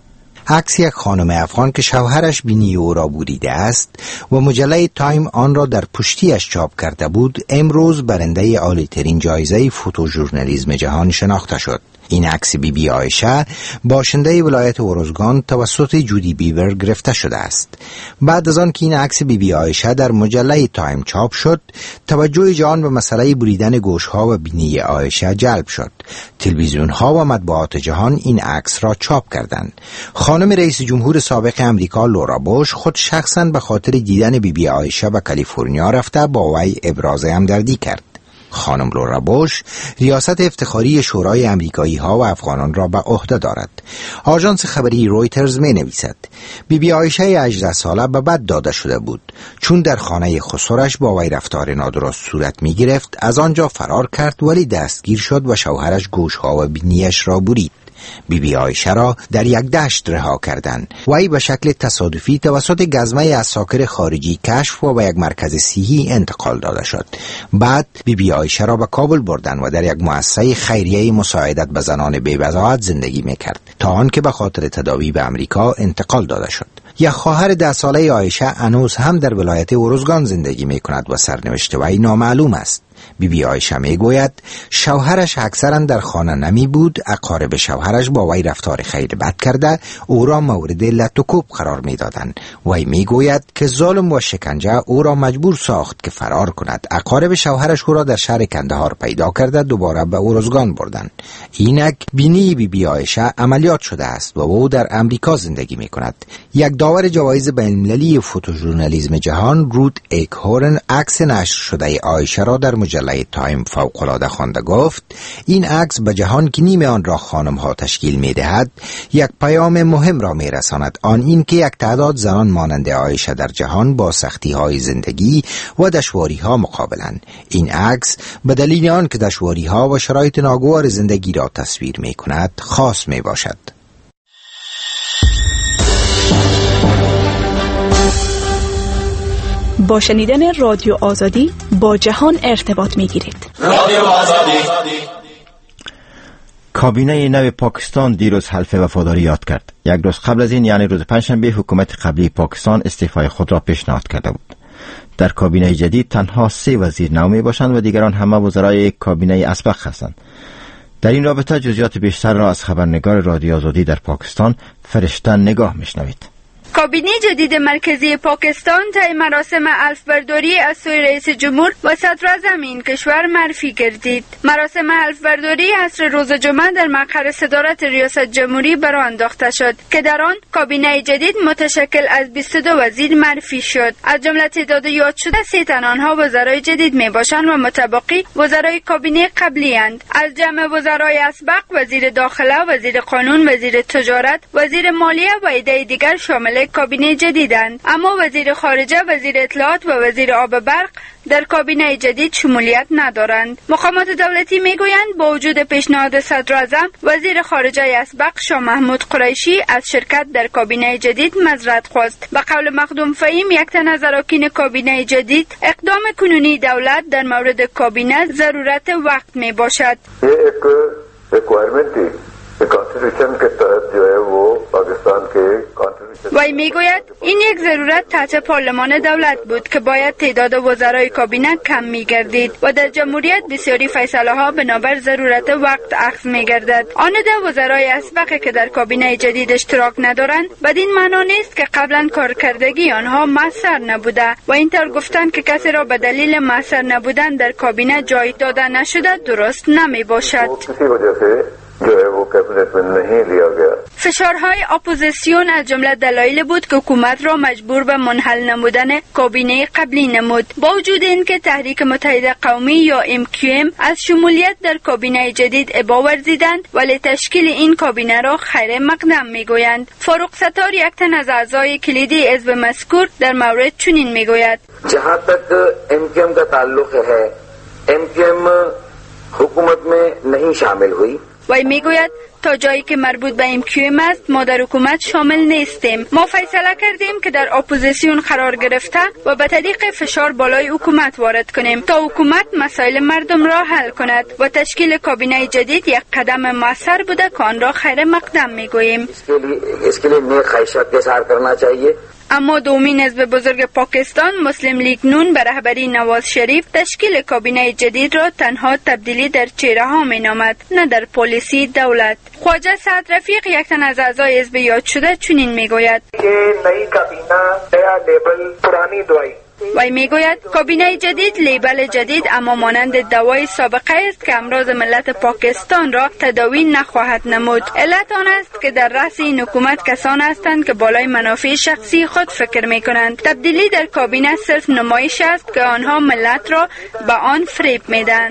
عکس یک خانم افغان که شوهرش بینی او را بریده است و مجله تایم آن را در پشتیش چاپ کرده بود، امروز برنده عالی‌ترین جایزه فوتوژورنالیسم جهان شناخته شد. این عکس بی عایشه باشنده ولایت اروزگان توسط جودی بیور گرفته شده است. بعد از آن که این عکس بی عایشه در مجله تایم چاپ شد، توجه جهان به مسئله بریدن گوشها و بینی عایشه جلب شد. تلویزیون ها و مطبوعات جهان این عکس را چاپ کردند. خانم رئیس جمهور سابق امریکا لورا بوش خود شخصا به خاطر دیدن بی عایشه به کالیفرنیا رفته با وی ابراز همدردی کرد. خانم لورا بوش ریاست افتخاری شورای امریکایی ها و افغانان را به عهده دارد. آژانس خبری رویترز می نویسد بی عایشه 18 ساله به بد داده شده بود، چون در خانه خسرش با وی رفتار نادرست صورت می گرفت. از آنجا فرار کرد ولی دستگیر شد و شوهرش گوشها و بینیش را برید. بی عایشه را در یک دشت رها کردند. وی به شکل تصادفی توسط گزمه عساکر خارجی کشف و به یک مرکز صحی انتقال داده شد. بعد بی عایشه را به کابل بردند و در یک مؤسسه خیریه مساعدت به زنان بی‌وضاحت زندگی میکرد تا آنکه به خاطر تداوی به امریکا انتقال داده شد. یک خواهر 10 ساله عایشه هنوز هم در ولایت اروزگان زندگی میکند و سرنوشت وی نامعلوم است. بی عایشه میگوید شوهرش اکثرا در خانه نمی بود. اقارب شوهرش با وی رفتار خیلی بد کرده او را مورد لط و کوب قرار میدادند. وی میگوید که ظلم و شکنجه او را مجبور ساخت که فرار کند. اقارب شوهرش او را در شهر کندهار پیدا کرده دوباره به اروزگان بردند. اینک بینی بی عایشه عملیات شده است و او در امریکا زندگی میکند. یک داور جوایز بین‌المللی فوتوژورنالیسم جهان رود ایکهورن عکس نشر شده عایشه را در مجله تایم فوق‌العاده خوانده گفت این عکس به جهان که نیمه آن را خانم ها تشکیل می دهد یک پیام مهم را می رساند، آن این که یک تعداد زنان مانند عایشه در جهان با سختی های زندگی و دشواری ها مقابلند. این عکس به دلیل آن که دشواری ها و شرایط ناگوار زندگی را تصویر می کند خاص می باشد. با شنیدن رادیو آزادی با جهان ارتباط می‌گیرید. رادیو آزادی. کابینه نو پاکستان دیروز حلف وفاداری یاد کرد. یک روز قبل از این یعنی روز پنجشنبه حکومت قبلی پاکستان استعفای خود را پیشنهاد کرده بود. در کابینه جدید تنها 3 وزیر نو می باشند و دیگران همه وزرای کابینه اسبق هستند. در این رابطه جزئیات بیشتر را از خبرنگار رادیو آزادی در پاکستان فرشته نگاه میشنوید. کابینه جدید مرکزی پاکستان طی مراسم حلفبرداری از سوی رئیس جمهور و صدراعظم این کشور معرفی گردید. مراسم حلفبرداری عصر روز جمعه در مقر صدارت ریاست جمهوری برآ انداخته شد که در آن کابینه جدید متشکل از 22 وزیر معرفی شد. از جمله تعداد یاد شده 3 تن آنها وزرای جدید می باشند و متبقی وزرای کابینه قبلی اند. از جمع وزرای اسبق وزیر داخله، وزیر قانون، وزیر تجارت، وزیر مالیه و عده دیگر شامل کابینه جدیدند، اما وزیر خارجه، وزیر اطلاعات و وزیر آب برق در کابینه جدید شمولیت ندارند. مقامات دولتی میگویند با وجود پیشنهاد صدراعظم، وزیر خارجه اسبق شاه محمود قریشی از شرکت در کابینه جدید معذرت خواست. به قول مخدوم فهیم، یک تن از اراکین کابینه جدید، اقدام کنونی دولت در مورد کابینه ضرورت وقت می باشد. وی میگوید این یک ضرورت تحت پارلمان دولت بود که باید تعداد وزرای کابینه کم میگردید و در جمهوریت بسیاری فیصله ها بنابر ضرورت وقت اخذ میگردد. آنده وزرای اسبق که در کابینه جدید اشتراک ندارند بدین معنا نیست که قبلا کارکردگی آنها موثر نبوده و اینطور گفتن که کسی را به دلیل موثر نبودن در کابینه جای داده نشده درست نمی باشد. فشارهای اپوزیسیون از جمله دلایل بود که حکومت را مجبور به منحل نمودن کابینه قبلی نمود. با وجود اینکه تحریک متحد قومی یا MQM از شمولیت در کابینه جدید ابا ورزیدند، ولی تشکیل این کابینه را خیر مقدم میگویند. فاروق ستار، یک تن از اعضای کلیدی حزب مذکور، در مورد چنین میگوید: جہاں تک MQM کا تعلق ہے، MQM حکومت میں نہیں شامل ہوئی. وی میگوید تا جایی که مربوط به MQM است ما در حکومت شامل نیستیم. ما فیصله کردیم که در اپوزیسیون قرار گرفته و به طریق فشار بالای حکومت وارد کنیم تا حکومت مسائل مردم را حل کند و تشکیل کابینه جدید یک قدم موثر بوده که آن را خیر مقدم میگوییم. इसके लिए नेक ख्वाहिशात के साथ करना चाहिए. اما دومین حزب بزرگ پاکستان مسلم لیگ نون به رهبری نواز شریف تشکیل کابینه جدید را تنها تبدیلی در چهره ها می نامد، نه در پالیسی دولت. خواجه سعد رفیق یک تن از اعضای حزب یاد شده چنین می گوید: नई काबीना नया लेबल पुरानी दवाई. وی میگوید کابینه جدید لیبل جدید اما مانند دوای سابقه است که امراض ملت پاکستان را تداوی نخواهد نمود. علت آن است که در رأس این حکومت کسان هستند که بالای منافع شخصی خود فکر می کنند. تبدیلی در کابینه صرف نمایش است که آنها ملت را به آن فریب میدند.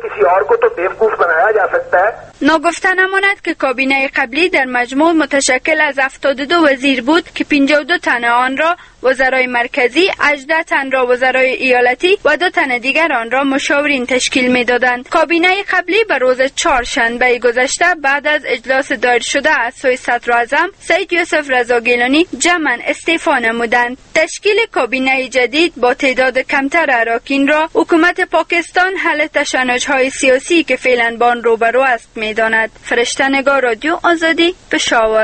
ناگفته نماند که کابینه قبلی در مجموع متشکل از 72 وزیر بود که 52 تن آن را وزرای مرکزی، 18 تن را وزرای ایالتی و 2 تن دیگر آن را مشاورین تشکیل می‌دادند. کابینه قبلی به روز چهارشنبه گذشته بعد از اجلاس دایر شده از سوی صدراعظم سید یوسف رضا گیلانی جمعاً استعفا نمودند. تشکیل کابینه جدید با تعداد کمتر اراکین را حکومت پاکستان حل تشنج‌های سیاسی که فعلاً با آن روبرو است می‌داند. فرشته نگار، رادیو آزادی، پشاور.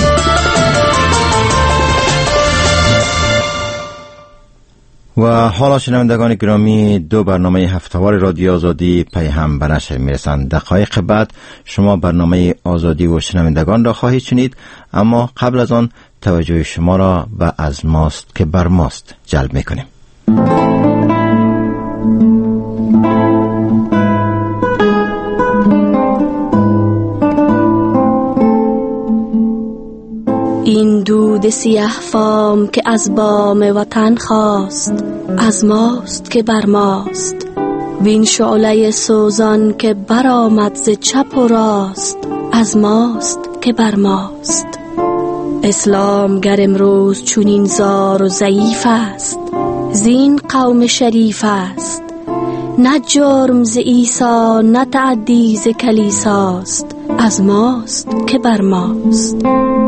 و حالا شنوندگان گرامی، 2 برنامه هفتهوار رادیو آزادی پیهم به نشر میرسند. دقایق بعد شما برنامه آزادی و شنوندگان را خواهید شنید، اما قبل از آن توجه شما را به از ماست که بر ماست جلب میکنیم. این دود سیاه فام که از بام وطن خواست، از ماست که بر ماست. وین شعله سوزان که برآمد ز چپ و راست، از ماست که بر ماست. اسلام گر امروز چونین زار و ضعیف است، زین قوم شریف است. نه جرم ز عیسی نه تعدی ز کلیساست، از ماست که بر ماست.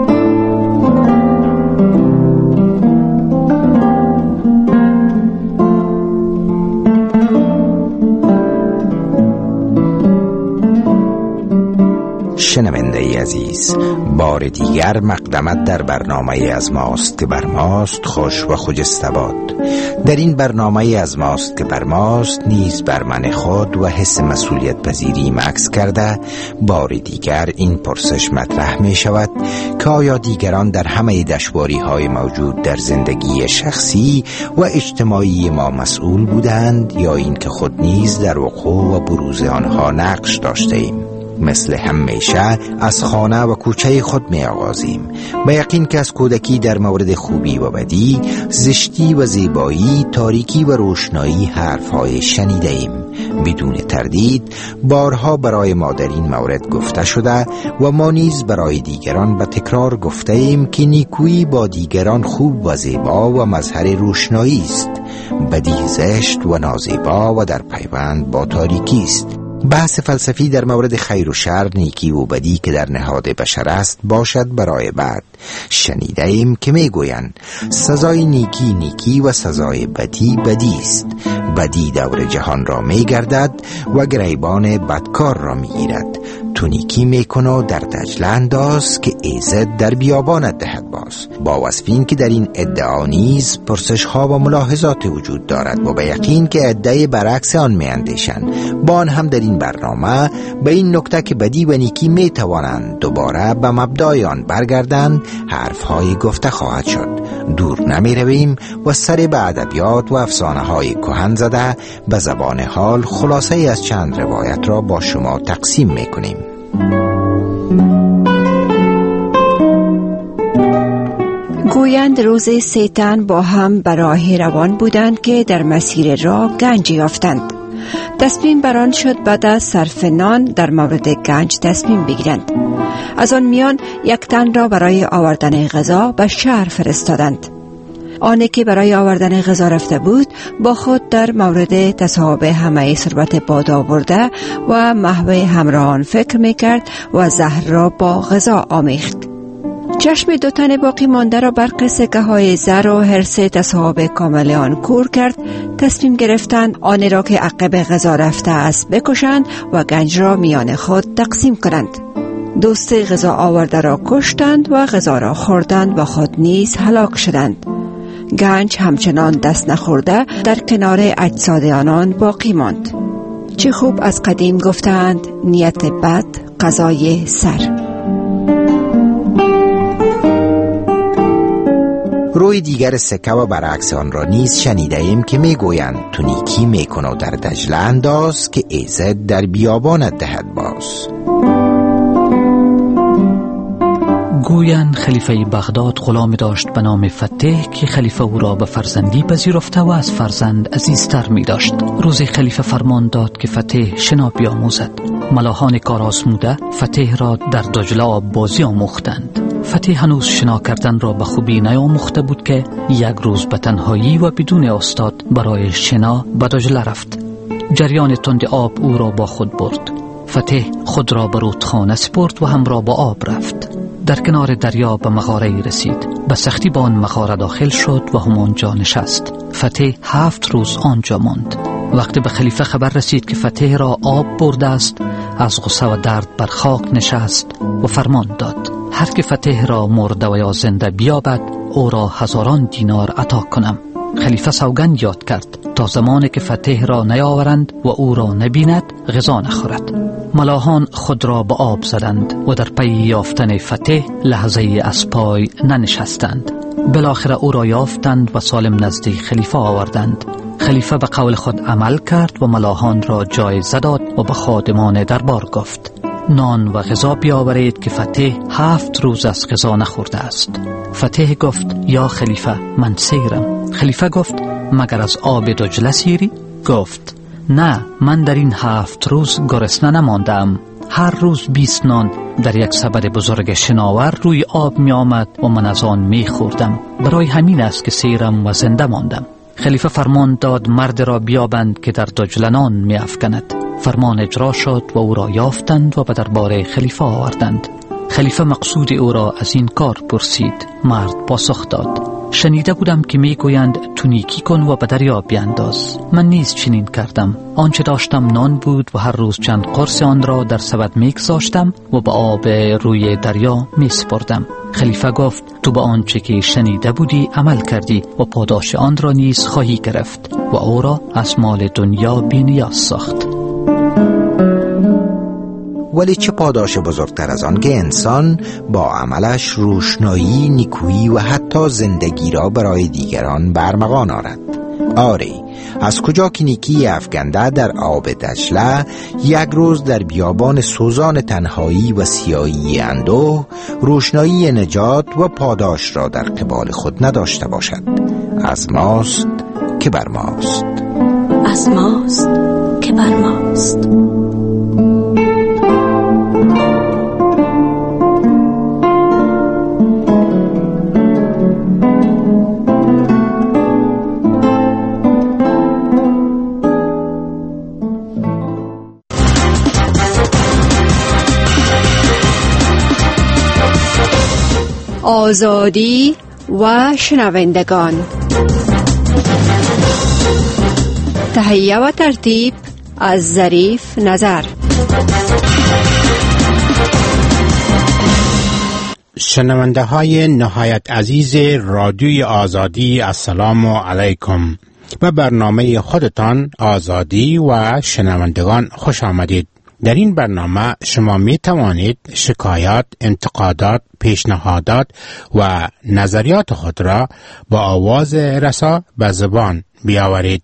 شنونده عزیز، بار دیگر مقدمت در برنامه از ماست که بر ماست خوش و خجسته باد. در این برنامه از ماست که بر ماست نیز بر من خود و حس مسئولیت پذیری مکس کرده بار دیگر این پرسش مطرح می شود که آیا دیگران در همه دشواری های موجود در زندگی شخصی و اجتماعی ما مسئول بودند یا این که خود نیز در وقوع و بروز آنها نقش داشته ایم؟ مثل همیشه از خانه و کوچه خود می آغازیم، به یقین که از کودکی در مورد خوبی و بدی، زشتی و زیبایی، تاریکی و روشنایی حرفهای شنیده ایم. بدون تردید بارها برای ما در این مورد گفته شده و ما نیز برای دیگران به تکرار گفته ایم که نیکویی با دیگران خوب و زیبا و مظهر روشنایی است، بدی زشت و نازیبا و در پیوند با تاریکی است. بحث فلسفی در مورد خیر و شر، نیکی و بدی که در نهاد بشر است باشد برای بعد. شنیده ایم که می گویند سزای نیکی نیکی و سزای بدی بدی است. بدی دور جهان را می گردد و گریبان بدکار را می گیرد. تو نیکی می کن و در دجله انداز که ایزد در بیابانت دهد باز. با وصفین که در این ادعا نیز پرسش ها و ملاحظات وجود دارد و به یقین که ادعای برعکس آن می اندیشند. با آن هم در این برنامه به این نکته که بدی و نیکی می توانند دوباره به مبدای آن برگردند حرف های گفته خواهد شد. دور نمی رویم و سر به ادبیات و افسانه های کهن زده به زبان حال خلاصه از چند روایت را با شما تقسیم می کنیم. گویند روز سه تن با هم به راه روان بودند که در مسیر راه گنج یافتند. تصمیم بران شد بعد از صرف نان در مورد گنج تصمیم بگیرند. از آن میان یک تن را برای آوردن غذا به شهر فرستادند. آنی که برای آوردن غذا رفته بود با خود در مورد تصاحب همه ثروت باد آورده و محو همراهان فکر میکرد و زهر را با غذا آمیخت. چشم 2 تن باقی مانده را برق سکه های زر و حرص تصاحب کامل آن کور کرد. تصمیم گرفتند آن را که عقب غذا رفته است بکشند و گنج را میان خود تقسیم کنند. دوست غذا آورده را کشتند و غذا را خوردند و خود نیز هلاک شدند. گنج همچنان دست نخورده در کنار اجساد آنان باقی ماند. چه خوب از قدیم گفتند نیت بد قضای سر. روی دیگر سکه و برعکس آن را نیز شنیده ایم که می گویند تو نیکی می کن و در دجله انداز که ایزد در بیابانت دهد باز. گویند خلیفه بغداد غلامی داشت به نام فتح که خلیفه او را به فرزندی پذیرفته و از فرزند عزیزتر می داشت. روزی خلیفه فرمان داد که فتح شنا بیاموزد. ملاحان کار آزموده فتح را در دجله آب بازی آموختند. فتح هنوز شنا کردن را به خوبی نیاموخته بود که یک روز به تنهایی و بدون استاد برای شنا به دجله رفت. جریان تند آب او را با خود برد. فتح خود را به رودخانه سپرد و همراه با آب رفت. در کنار دریا به مغاره‌ای رسید. به سختی به آن مغاره داخل شد و همانجا نشست. فتح 7 روز آنجا ماند. وقتی به خلیفه خبر رسید که فتح را آب برده است، از غصه و درد بر خاک نشست و فرمان داد هر که فتح را مرده و یا زنده بیابد او را 1000 دینار عطا کنم. خلیفه سوگند یاد کرد تا زمانی که فتح را نیاورند و او را نبیند غذا نخورد. ملاحان خود را به آب زدند و در پی یافتن فتح لحظه از پای ننشستند. بالاخره او را یافتند و سالم نزدیک خلیفه آوردند. خلیفه به قول خود عمل کرد و ملاحان را جایزه داد و به خادمان دربار گفت نان و غذا بیاورید که فتح 7 روز از غذا نخورده است. فتح گفت یا خلیفه من سیرم. خلیفه گفت مگر از آب دجله سیری؟ گفت نه، من در این 7 روز گرسنه نماندم. هر روز 20 نان در یک سبد بزرگ شناور روی آب می آمد و من از آن می خوردم. برای همین است که سیرم و زنده ماندم. خلیفه فرمان داد مرد را بیابند که در دجله نان می افکند. فرمان اجرا شد و او را یافتند و به دربار خلیفه آوردند. خلیفه مقصود او را از این کار پرسید. مرد پاسخ داد شنیده بودم که می گویند تو نیکی کن و به دریا بیانداز. من نیز چنین کردم. آنچه داشتم نان بود و هر روز چند قرص آن را در سبد می گذاشتم و به آب روی دریا می سپردم. خلیفه گفت تو به آنچه که شنیده بودی عمل کردی و پاداش آن را نیز خواهی گرفت و او را از مال دنیا بی نیاز ساخت. ولی چه پاداش بزرگتر از آن که انسان با عملش روشنایی، نیکویی و حتی زندگی را برای دیگران برمغان آرد. آری، از کجا که نیکی افکنده در آب دجله یک روز در بیابان سوزان تنهایی و سیاهی اندوه روشنایی نجات و پاداش را در قبال خود نداشته باشد. از ماست که بر ماست. از ماست که بر ماست. آزادی و شنوندگان، تهیه و ترتیب از ظریف نظر. شنونده های نهایت عزیز رادیوی آزادی، السلام علیکم. به برنامه خودتان آزادی و شنوندگان خوش آمدید. در این برنامه شما می توانید شکایات، انتقادات، پیشنهادات و نظریات خود را با آواز رسا به زبان بیاورید.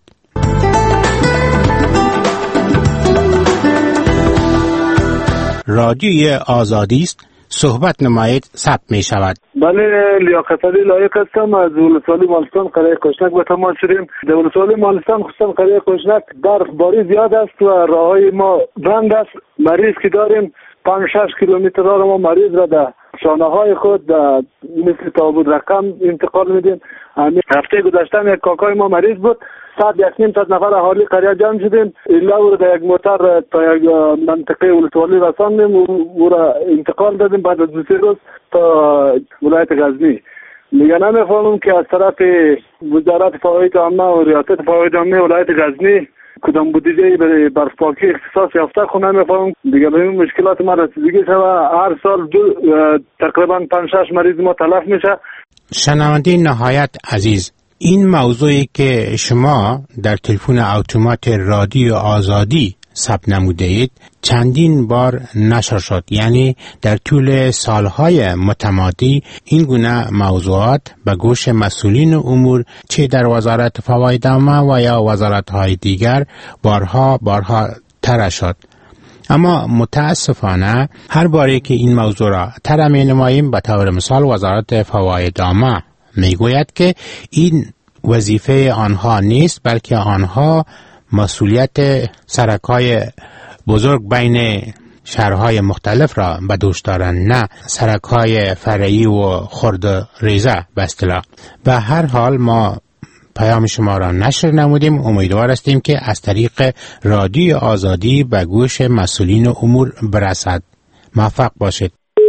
رادیوی آزادی است، صحبت نمایید، ثبت می شود. بله، لیاقت علی لایق هستم. از ولسوالی مالستان قریه کوشنک به تماس شدیم. در ولسوالی مالستان خصوصا قریه کوشنک برف باری زیاد است و راههای ما بند است. مریض که داریم 5-6 کیلومتر راه ما مریض را در شانه های خود مثل تابوت رقم انتقال میدیم. هفته گذشته یک کاکای ما مریض بود، ساعت 1.5 نفر اهالی قریه جمع شدیم، الا او را در یک موتر تا یک منطقه ولسوالی رساندیم، او را انتقال دادیم بعد از 2-3 روز تا ولایت غزنی. دیگه نمیفهمم که از طرف وزارت فواید عامه و ریاست فواید عامه ولایت غزنی کدام بودجه برای برفپاکی اختصاص یافته خونه میفهمم. دیگه به این مشکلات ما رسیدگی شده. هر سال تقریبا 5-6 مریض ما تلف میشه. شنونده نهایت عزیز، این موضوعی که شما در تلفن اتومات رادیو آزادی ثبت نموده اید چندین بار نشر شد، یعنی در طول سالهای متمادی این گونه موضوعات به گوش مسئولین امور چه در وزارت فواید عامه و یا وزارت‌های دیگر بارها طرح شد. اما متاسفانه هر باری که این موضوع را طرح می‌نماییم، به طور مثال وزارت فواید عامه میگوید که این وظیفه آنها نیست، بلکه آنها مسئولیت سرک‌های بزرگ بین شهرهای مختلف را به دوش دارند، نه سرک‌های فرعی و خرد ریزه به اصطلاح. به هر حال ما پیام شما را نشر نمودیم. امیدوار هستیم که از طریق رادیو آزادی به گوش مسئولین امور برسد. موفق باشید.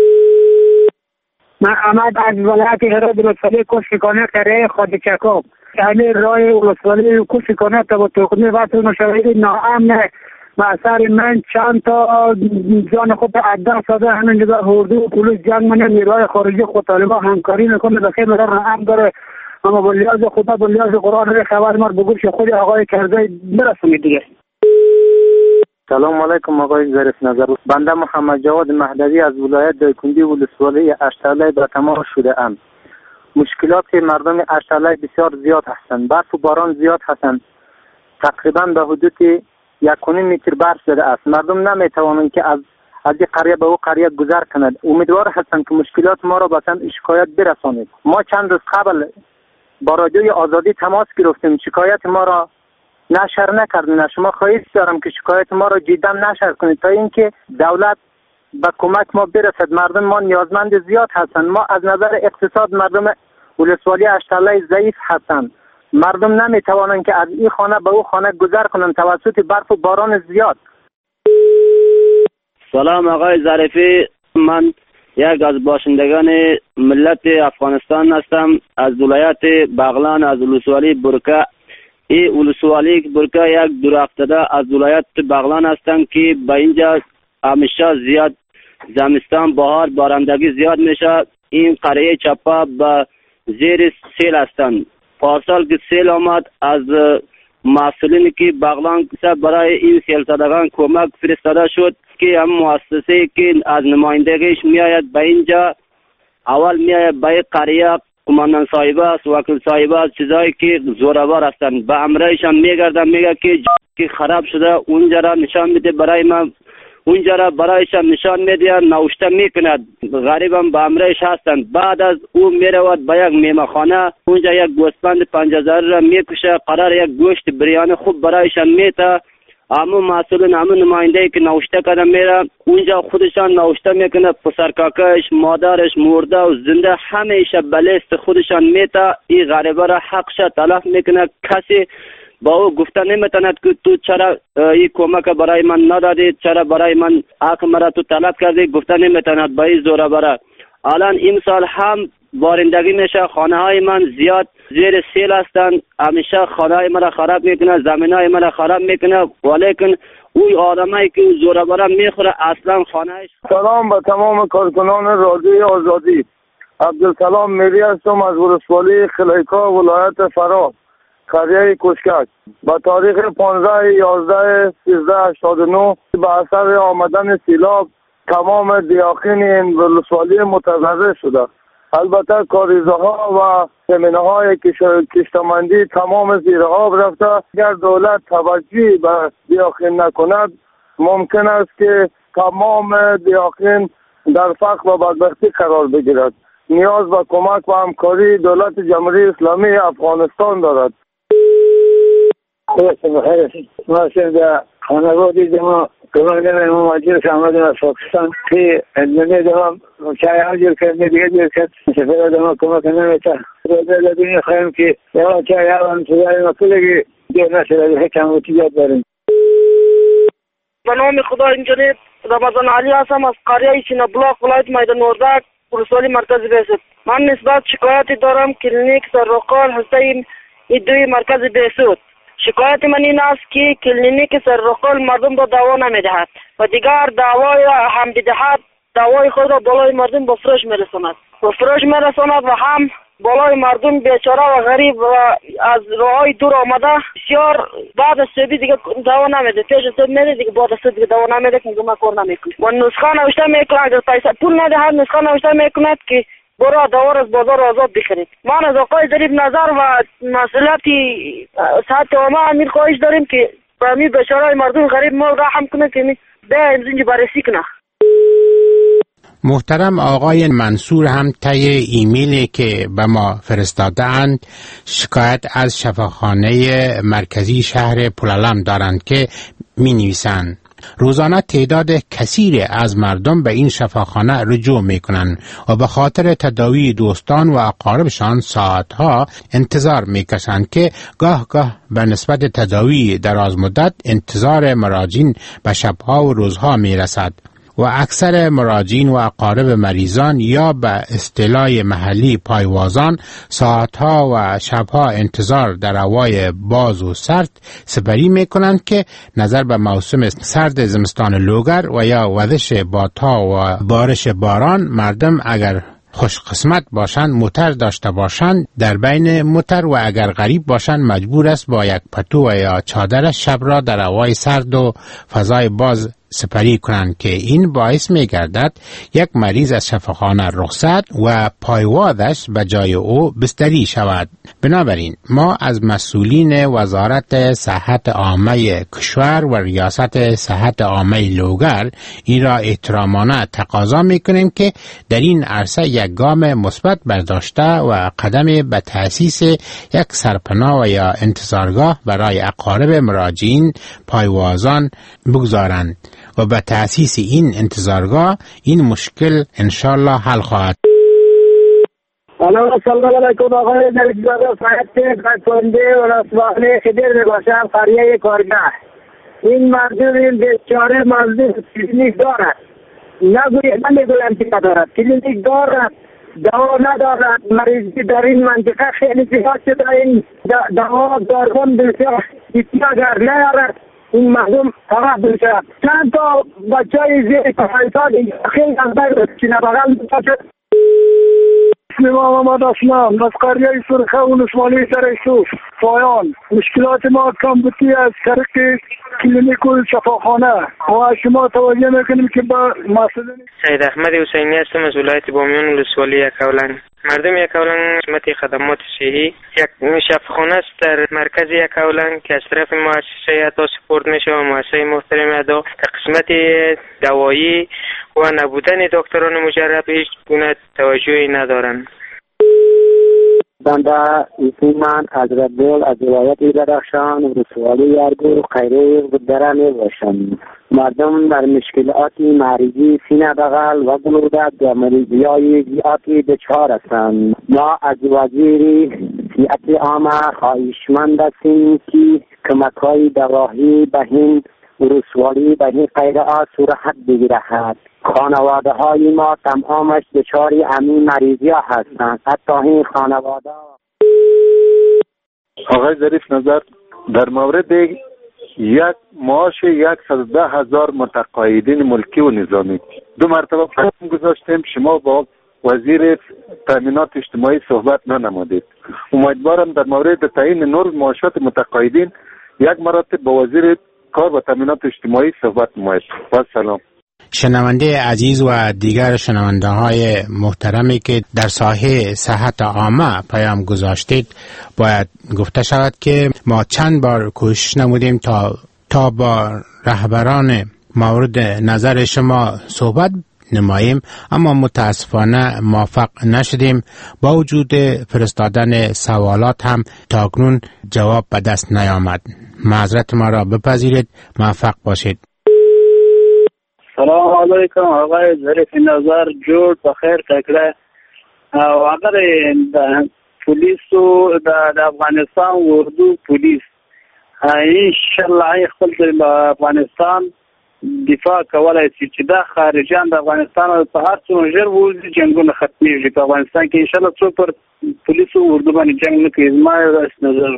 من احمد از ولایت هرات ولسوالی کوشکانه قریه خادچکو. همه راه ولسوالی کوشکانه تا توقمی وقت مشاهده ناامن اثر من چند تا جان خود از دست داده. همین جدا اردو و پلیس جنگ من نیروهای خارجی خود طالبان همکاری میکنه بخیر مدار هم داره، اما با لیاز خدا با لیاز قرآن رو خبر ما بگوش خود آقای کرزی برسونید دیگه. سلام علیکم آقای ظریف نظر. بنده محمد جواد مهدوی از ولایت دایکنډي ولسوالی اشترلی به تمام شده ام. مشکلات مردم اشترلی بسیار زیاد هستند. برف و باران زیاد هستند. تقریبا به حدود 1.5 متر برف شده است. مردم نمیتوانند که از این قریه به او قریه گذر کنند. امیدوار هستند که مشکلات ما را به شکایت برسانید. ما چند روز قبل با رادیوی آزادی تماس گرفتیم، شکایت ما را نشر نکردین. شما خواهش دارم که شکایت ما را جدا نشر کنید تا اینکه دولت به کمک ما برسد. مردم ما نیازمند زیاد هستند. ما از نظر اقتصاد مردم ولسوالی اشترلی ضعیف هستند. مردم نمیتوانند که از این خانه به او خانه گذر کنند توسط برف و باران زیاد. سلام آقای ظریفی، من یک از باشندگان ملت افغانستان هستم، از ولایت بغلان، از ولسوالی برکه. این ولسوالی برکه یک دور افتاده از ولایت بغلان هستم که به اینجا همیشه زیاد زمستان بهار بارندگی زیاد میشه. این قریه چپا به زیر سیل هستند. پارسال که سیل آمد از مسئولین که بغلان برای این سیل زدگان کمک فرستاده شد که هم مؤسسه که از نمایندگیش میآید به اینجا اول میآید به قریه کماندان صاحبه است، وکیل صاحبه است، چیزایی که زورآور هستند به امرایشان میگردن، میگه که خراب شده اونجا را نشان میده برای من، اونجا را برایشان نشان میده، نوشته میکند. غریبم به امرایش هستند. بعد از او میرود به یک میمخانه، اونجا یک گوسفند 50,000 را میکشه، قرار یک گوشت بریانی خوب برایشان میته. اما مسئولین همون نماینده که نوشته کرده میره اونجا خودشان نوشته میکنه پسرکاکش، مادرش مرده و زنده همیشه به لیست خودشان میته. این غریبه را حقش تلف میکنه. کسی با او گفته نمیتند که تو چرا این کمک برای من ندادی، چرا برای من حق مرا تو طلب کردی، گفته نمیتند. با این زوره بره. الان این سال هم بارندگی میشه، خانه های من زیاد زیر سیل هستند، همیشه خانه های مرا خراب میکنه، زمین های مرا خراب میکنه، ولیکن اوی آدمایی که زوره بره میخوره اصلا خانه هایش. سلام به تمام کارکنان رادیوی آزادی. عبدالسلام میری هستم از ولسوالی خلیکا ولایت فرا قریه کوشکک. با تاریخ 15/11/1389 به اثر آمدن سیلاب تمام دیاقین این ولسوالی متضرر شده. البته کاریزه ها و زمینه های کشتمندی تمام زیر آب رفته. اگر دولت توجهی به دیاقین نکند ممکن است که تمام دیاقین در فقر و بدبختی قرار بگیرد. نیاز به کمک و همکاری دولت جمهوری اسلامی افغانستان دارد. ما در خانواده ما کمک نمیم مواجهش آمدیم از پاکستان که اندونه دمام چای ها جور کرد دیگه جور کرد سفر دمام کمک نمیتا روزه لدونی خواهیم که یه چای ها هم سوزاری مکلگی دیر نشده هیچ هم اتیجات داریم. به نام خدا انجنیر رمضان علی هستم از قریه سینه بلاک ولایت میدان اردک ولسوالی مرکز بهسود. من نسبت شکایتی دارم کلینیک سرقال هسته ادوی مرکز بهسود. شکایت من این است که کلینیک سرقال مردم را دوا نمیدهد و دیگر دوای هم بدهد دوای خود را بالای مردم با فروش میرساند و هم بالای مردم بیچاره و غریب و از راههای دور آمده بسیار بعد از صبح دیگه دوا نمیده، پیش صبح میده دیگه بعد از صبح دیگه دوا نمیده که ما کار نمیکنه و نسخه نوشته میکنه اگر پیسه پول ندهد نسخه نوشته میکند که برو دوا از بازار آزاد بخرید. من از آقای ظریف نظر و مسئولیتی صحت عامه امیر خواهش داریم که به همین بیچاره مردم غریب ما رحم کنه که به اینجا بررسی کنه. محترم آقای منصور هم طی ایمیلی که به ما فرستاده اند شکایت از شفاخانه مرکزی شهر پولالم دارند که می نویسند روزانه تعداد کثیری از مردم به این شفاخانه رجوع می کنند و به خاطر تداوی دوستان و اقاربشان ساعتها انتظار می کشند که گاه به نسبت تداوی دراز مدت انتظار مراجعین به شبها و روزها می رسد و اکثر مراجعین و اقارب مریضان یا به اصطلاح محلی پایوازان ساعتها و شبها انتظار در هوای باز و سرد سپری می کنند که نظر به موسم سرد زمستان لوگر و یا وزش بادها و بارش باران مردم اگر خوش قسمت باشند موتر داشته باشند در بین موتر و اگر غریب باشند مجبور است با یک پتو و یا چادر شب را در هوای سرد و فضای باز سپری کنند که این باعث می گردد یک مریض از شفاخانه رخصت و پایوازش به جای او بستری شود. بنابراین ما از مسئولین وزارت صحت عامه کشور و ریاست صحت عامه لوگر این را احترامانه تقاضا می کنیم که در این عرصه یک گام مثبت برداشته و قدم به تأسیس یک سرپناه و یا انتظارگاه برای اقارب مراجعین پایوازان بگذارند و به تأسیس این انتظارگاه این مشکل انشالله حل خواهد. سلام علیکم آقای نریزاده صحت کنده و رسوانه خدر باشم قریه کارگاه. این مردم این بیچاره مردم کلینیک دارد نگوید من میگویم که ندارد کلینیک دارد دوا ندارد مریضی در این منطقه خیلی زیاد شده این دوا دارون بسیار احتیاج ندارد این مردم فقط بشه چند تا بچه های زیر 5 سال خیلی از بیر سینه بغل بشه. اسم محمد اسلام از قریه سرخه ولسوالی سرشوف پایان. مشکلات ما کمبودی از طریق کلینیک و شفاخانه و شما توجه میکنیم که با مسئله سید احمد حسینی هستم از ولایت بامیان ولسوالی یکاولنگ. مردم یکاولنگ قسمت خدمات صحی یک شفاخانه است در مرکز یکاولنگ که از طرف مؤسسه ادا سپورت میشه و مؤسسه محترم ادا در قسمت دوایی و نبودن دکتران مجرب هیچ گونه توجهی ندارند. بنده ایسیمان از ردول از ولایت بدخشان ولسوالی یرگو خیره دره می باشم. مردم در مشکلات مریضی سینه بغل و گلودت و مریضی‌های زیادی دچار هستند. ما از وزیر صحت عامه خواهشمند هستیم که کمک‌های دواهی به این ولسوالی به این قیده‌ها صورت بگیرد. خانواده های ما تمامش دچاری همین مریضی ها هستند. حتی این خانواده آقای ظریف نظر در مورد یک معاش 110,000 متقاعدین ملکی و نظامی 2 مرتبه پیام گذاشتیم، شما با وزیر تامینات اجتماعی صحبت ننمودید. امیدوارم در مورد تعیین نرخ معاشات متقاعدین یک مرتبه با وزیر کار و تامینات اجتماعی صحبت نمایید. و سلام. شنونده عزیز و دیگر شنونده های محترمی که در ساحه صحت عامه پیام گذاشتید باید گفته شود که ما چند بار کوشش نمودیم تا با رهبران مورد نظر شما صحبت نماییم، اما متاسفانه موفق نشدیم. با وجود فرستادن سوالات هم تاکنون جواب به دست نیامد. معذرت ما را بپذیرید. موفق باشید. سلام علیکم آقای ظریف نظر جوړ په خیر تکړه او هغه د پولیسو د افغانستان اردو پولیس ان شاء الله خپل د افغانستان دفاع کولای شي چې دا خارجان د افغانستان په هر څو ژر وځي جنگونه ختميږي په افغانستان کې ان شاء الله څو پر پولیسو اردو باندې جنگ نه کوي ما راس نظر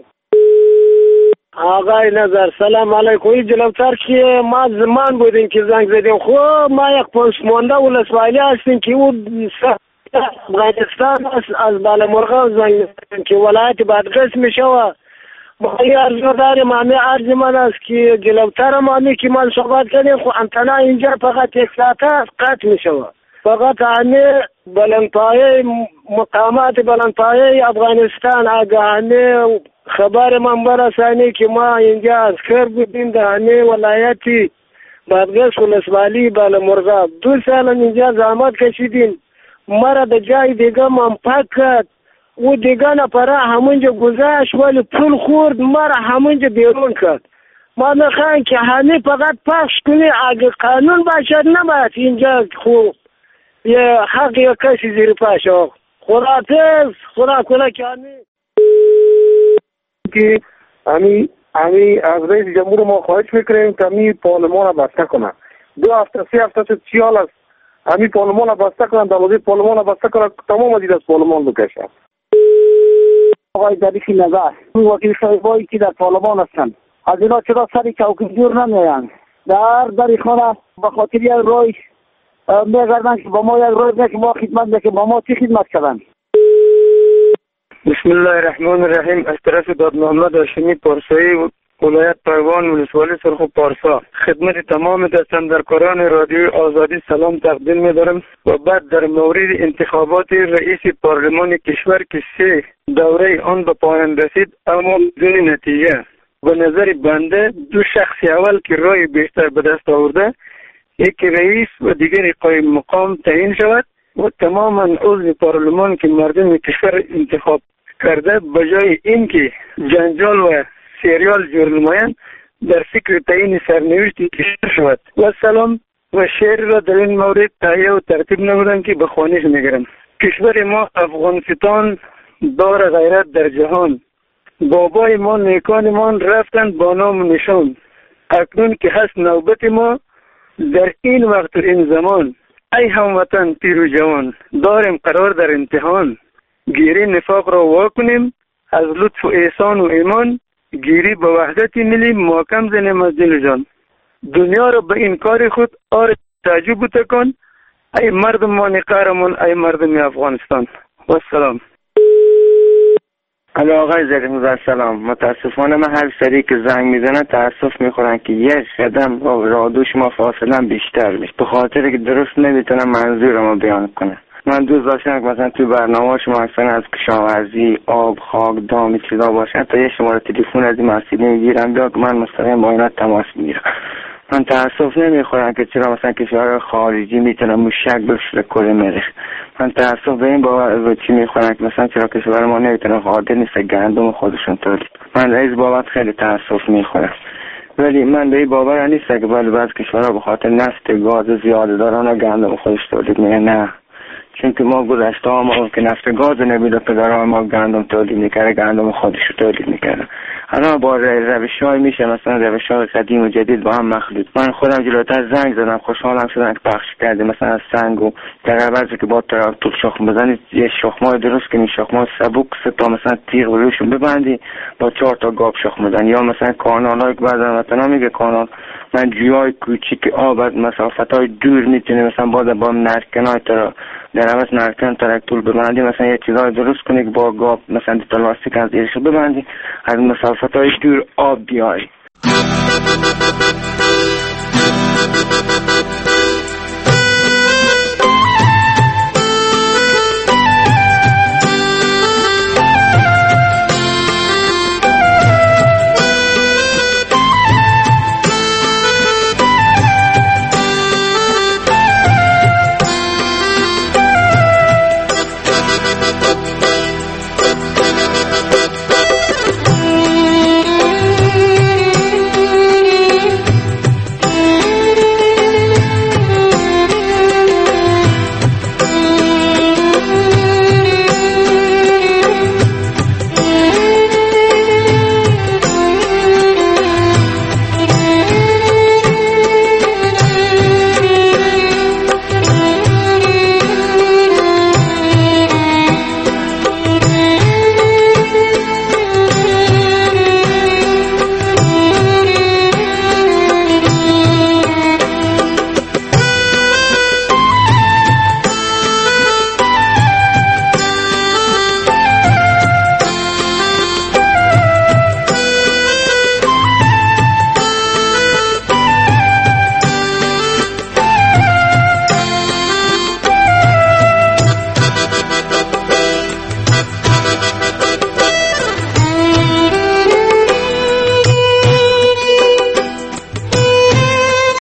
آقای نظر سلام علیکم جلوتر که ما زمان بودیم که زنگ زدیم خب ما یک پنسمانده ولسوالی هستیم که او افغانستان از بالامرغ زنگ زدیم که ولایت بادغیس میشه و ما یه ارزو داریم همه عرض من است که جلوتر همه که ما صحبت کردیم خب انتنا اینجا فقط یک ساعته قطع میشه فقط همه بلندپایه مقامات بلندپایه افغانستان آگاهانه خبر من برسانی که ما اینجا عسکر بودیم در همه ولایتی بادغیس ولسوالی بالامرغ 2 سال اینجا زحمت کشیدیم مرا در جای دیگه من پاک کرد او دیگه نپره همونجا گذاشت ولی پول خورد مرا همونجا بیرون کرد ما میخوایم که همه فقط پخش کنی اگه قانون باشد نباید اینجا خوب یه حق یا کسی زیر پاش خداحافظ خدا کنه که که همی از رئیس جمهور ما خواهش میکنیم که همی پارلمان بسته کنه 2 هفته 3 هفته شد چیال است همی پارلمان بسته کنن دروازه پارلمان بسته کنن تمام مجید از پارلمان بکشه آقای ظریف نظر وکیل صاحبایی که در پارلمان هستند از اینا چرا سری چوکی جور نمیایند در خانه به خاطر یک رای میگردن که با ما یک رای نه که ما خدمت نکنیم با ما چی خدمت کردن بسم الله الرحمن الرحیم از طرف دادنامه هاشمی پارسایی ولایت پروان ولسوالی سرخ و پارسا خدمت تمام دستاندرکاران رادیوی آزادی سلام تقدیم می‌دارم و بعد در مورد انتخابات رئیس پارلمان کشور که 3 دوره آن به پایان رسید اما بدون نتیجه به نظر بنده 2 شخص اول که رای بیشتر به دست آورده یکی رئیس و دیگری قایم مقام تعیین شود و تماما عضو پارلمان که مردم کشور انتخاب کرده بجای اینکه جنجال و سریال جور نمایند در فکر تعیین سرنوشت کشور شود و سلام و شعر را در این مورد تهیه و ترتیب نمودم که به خوانش میگیرم. کشور ما افغانستان دار غیرت در جهان، بابای ما نیکانمان رفتند با نام و نشان، اکنون که هست نوبت ما در این وقت و این زمان، ای هموطن پیر و جوان داریم قرار در امتحان، گیری نفاق را واکنیم از لطف و احسان و ایمان، گیری به وحدت ملی محکم زنیم از دل جان، دنیا را به این کار خود تعجب تکن، ای مردمان قهرمان ای مردم افغانستان و السلام. الو آقای ظریف سلام. متاسفانه من هر سری که زنگ میزنه تاسف میخورن که یک قدم با رادیو شما فاصله بیشتر میشه، به خاطر که درست نمیتونم منظورمو بیان کنه. من دوست داشتم که مثلا توی برنامه شما اصلا از کشاورزی، آب، خاک، دام چیزا باشه تا یه شماره تلفن از این مسئله میگیرم بیا که من مستقیم با اینا تماس میگیرم. من تاسف نمیخورم که چرا مثلا کشور خارجی میتونه موشک بفرسته کره مریخ. من تاسف به این باور چی میخورم که مثلا چرا کشور ما نمیتونه قادر نیست گندم خودشون تولید. من از بابت خیلی تاسف میخورم، ولی من به این باور نیست که بعضی کشورها به خاطر نفت گاز زیاده دارن و گندم خودش تولید میکنن. نه، چون که ما گذشته ما که نفت گاز نمیده پدران ما گندم تولید میکرده، گندم خودش تولید میکرده. الان با روش‌های میشه مثلا روش‌های قدیم و جدید با هم مخلوط. من خودم جلوتر زنگ زدم، خوشحالم شدم که پخش کردی مثلا از سنگ و در عوضی که با تراکتور شخم بزنید یه شخمای درست کنی، شخمای سبک 3 تا مثلا تیغ روشون ببندی با 4 تا گاب شخم بزنی، یا مثلا کانالای که بعضی مثلا میگه کانال من جویای کوچیک آب از مسافت‌های دور میتونی مثلا با نرکنای در عوض نرکن تراکتور ببندی، مثلا یه چیزای درست کنی که با گاب مثلا تا لاستیک از زیرش ببندی از مسافت‌های دور آب بیاری.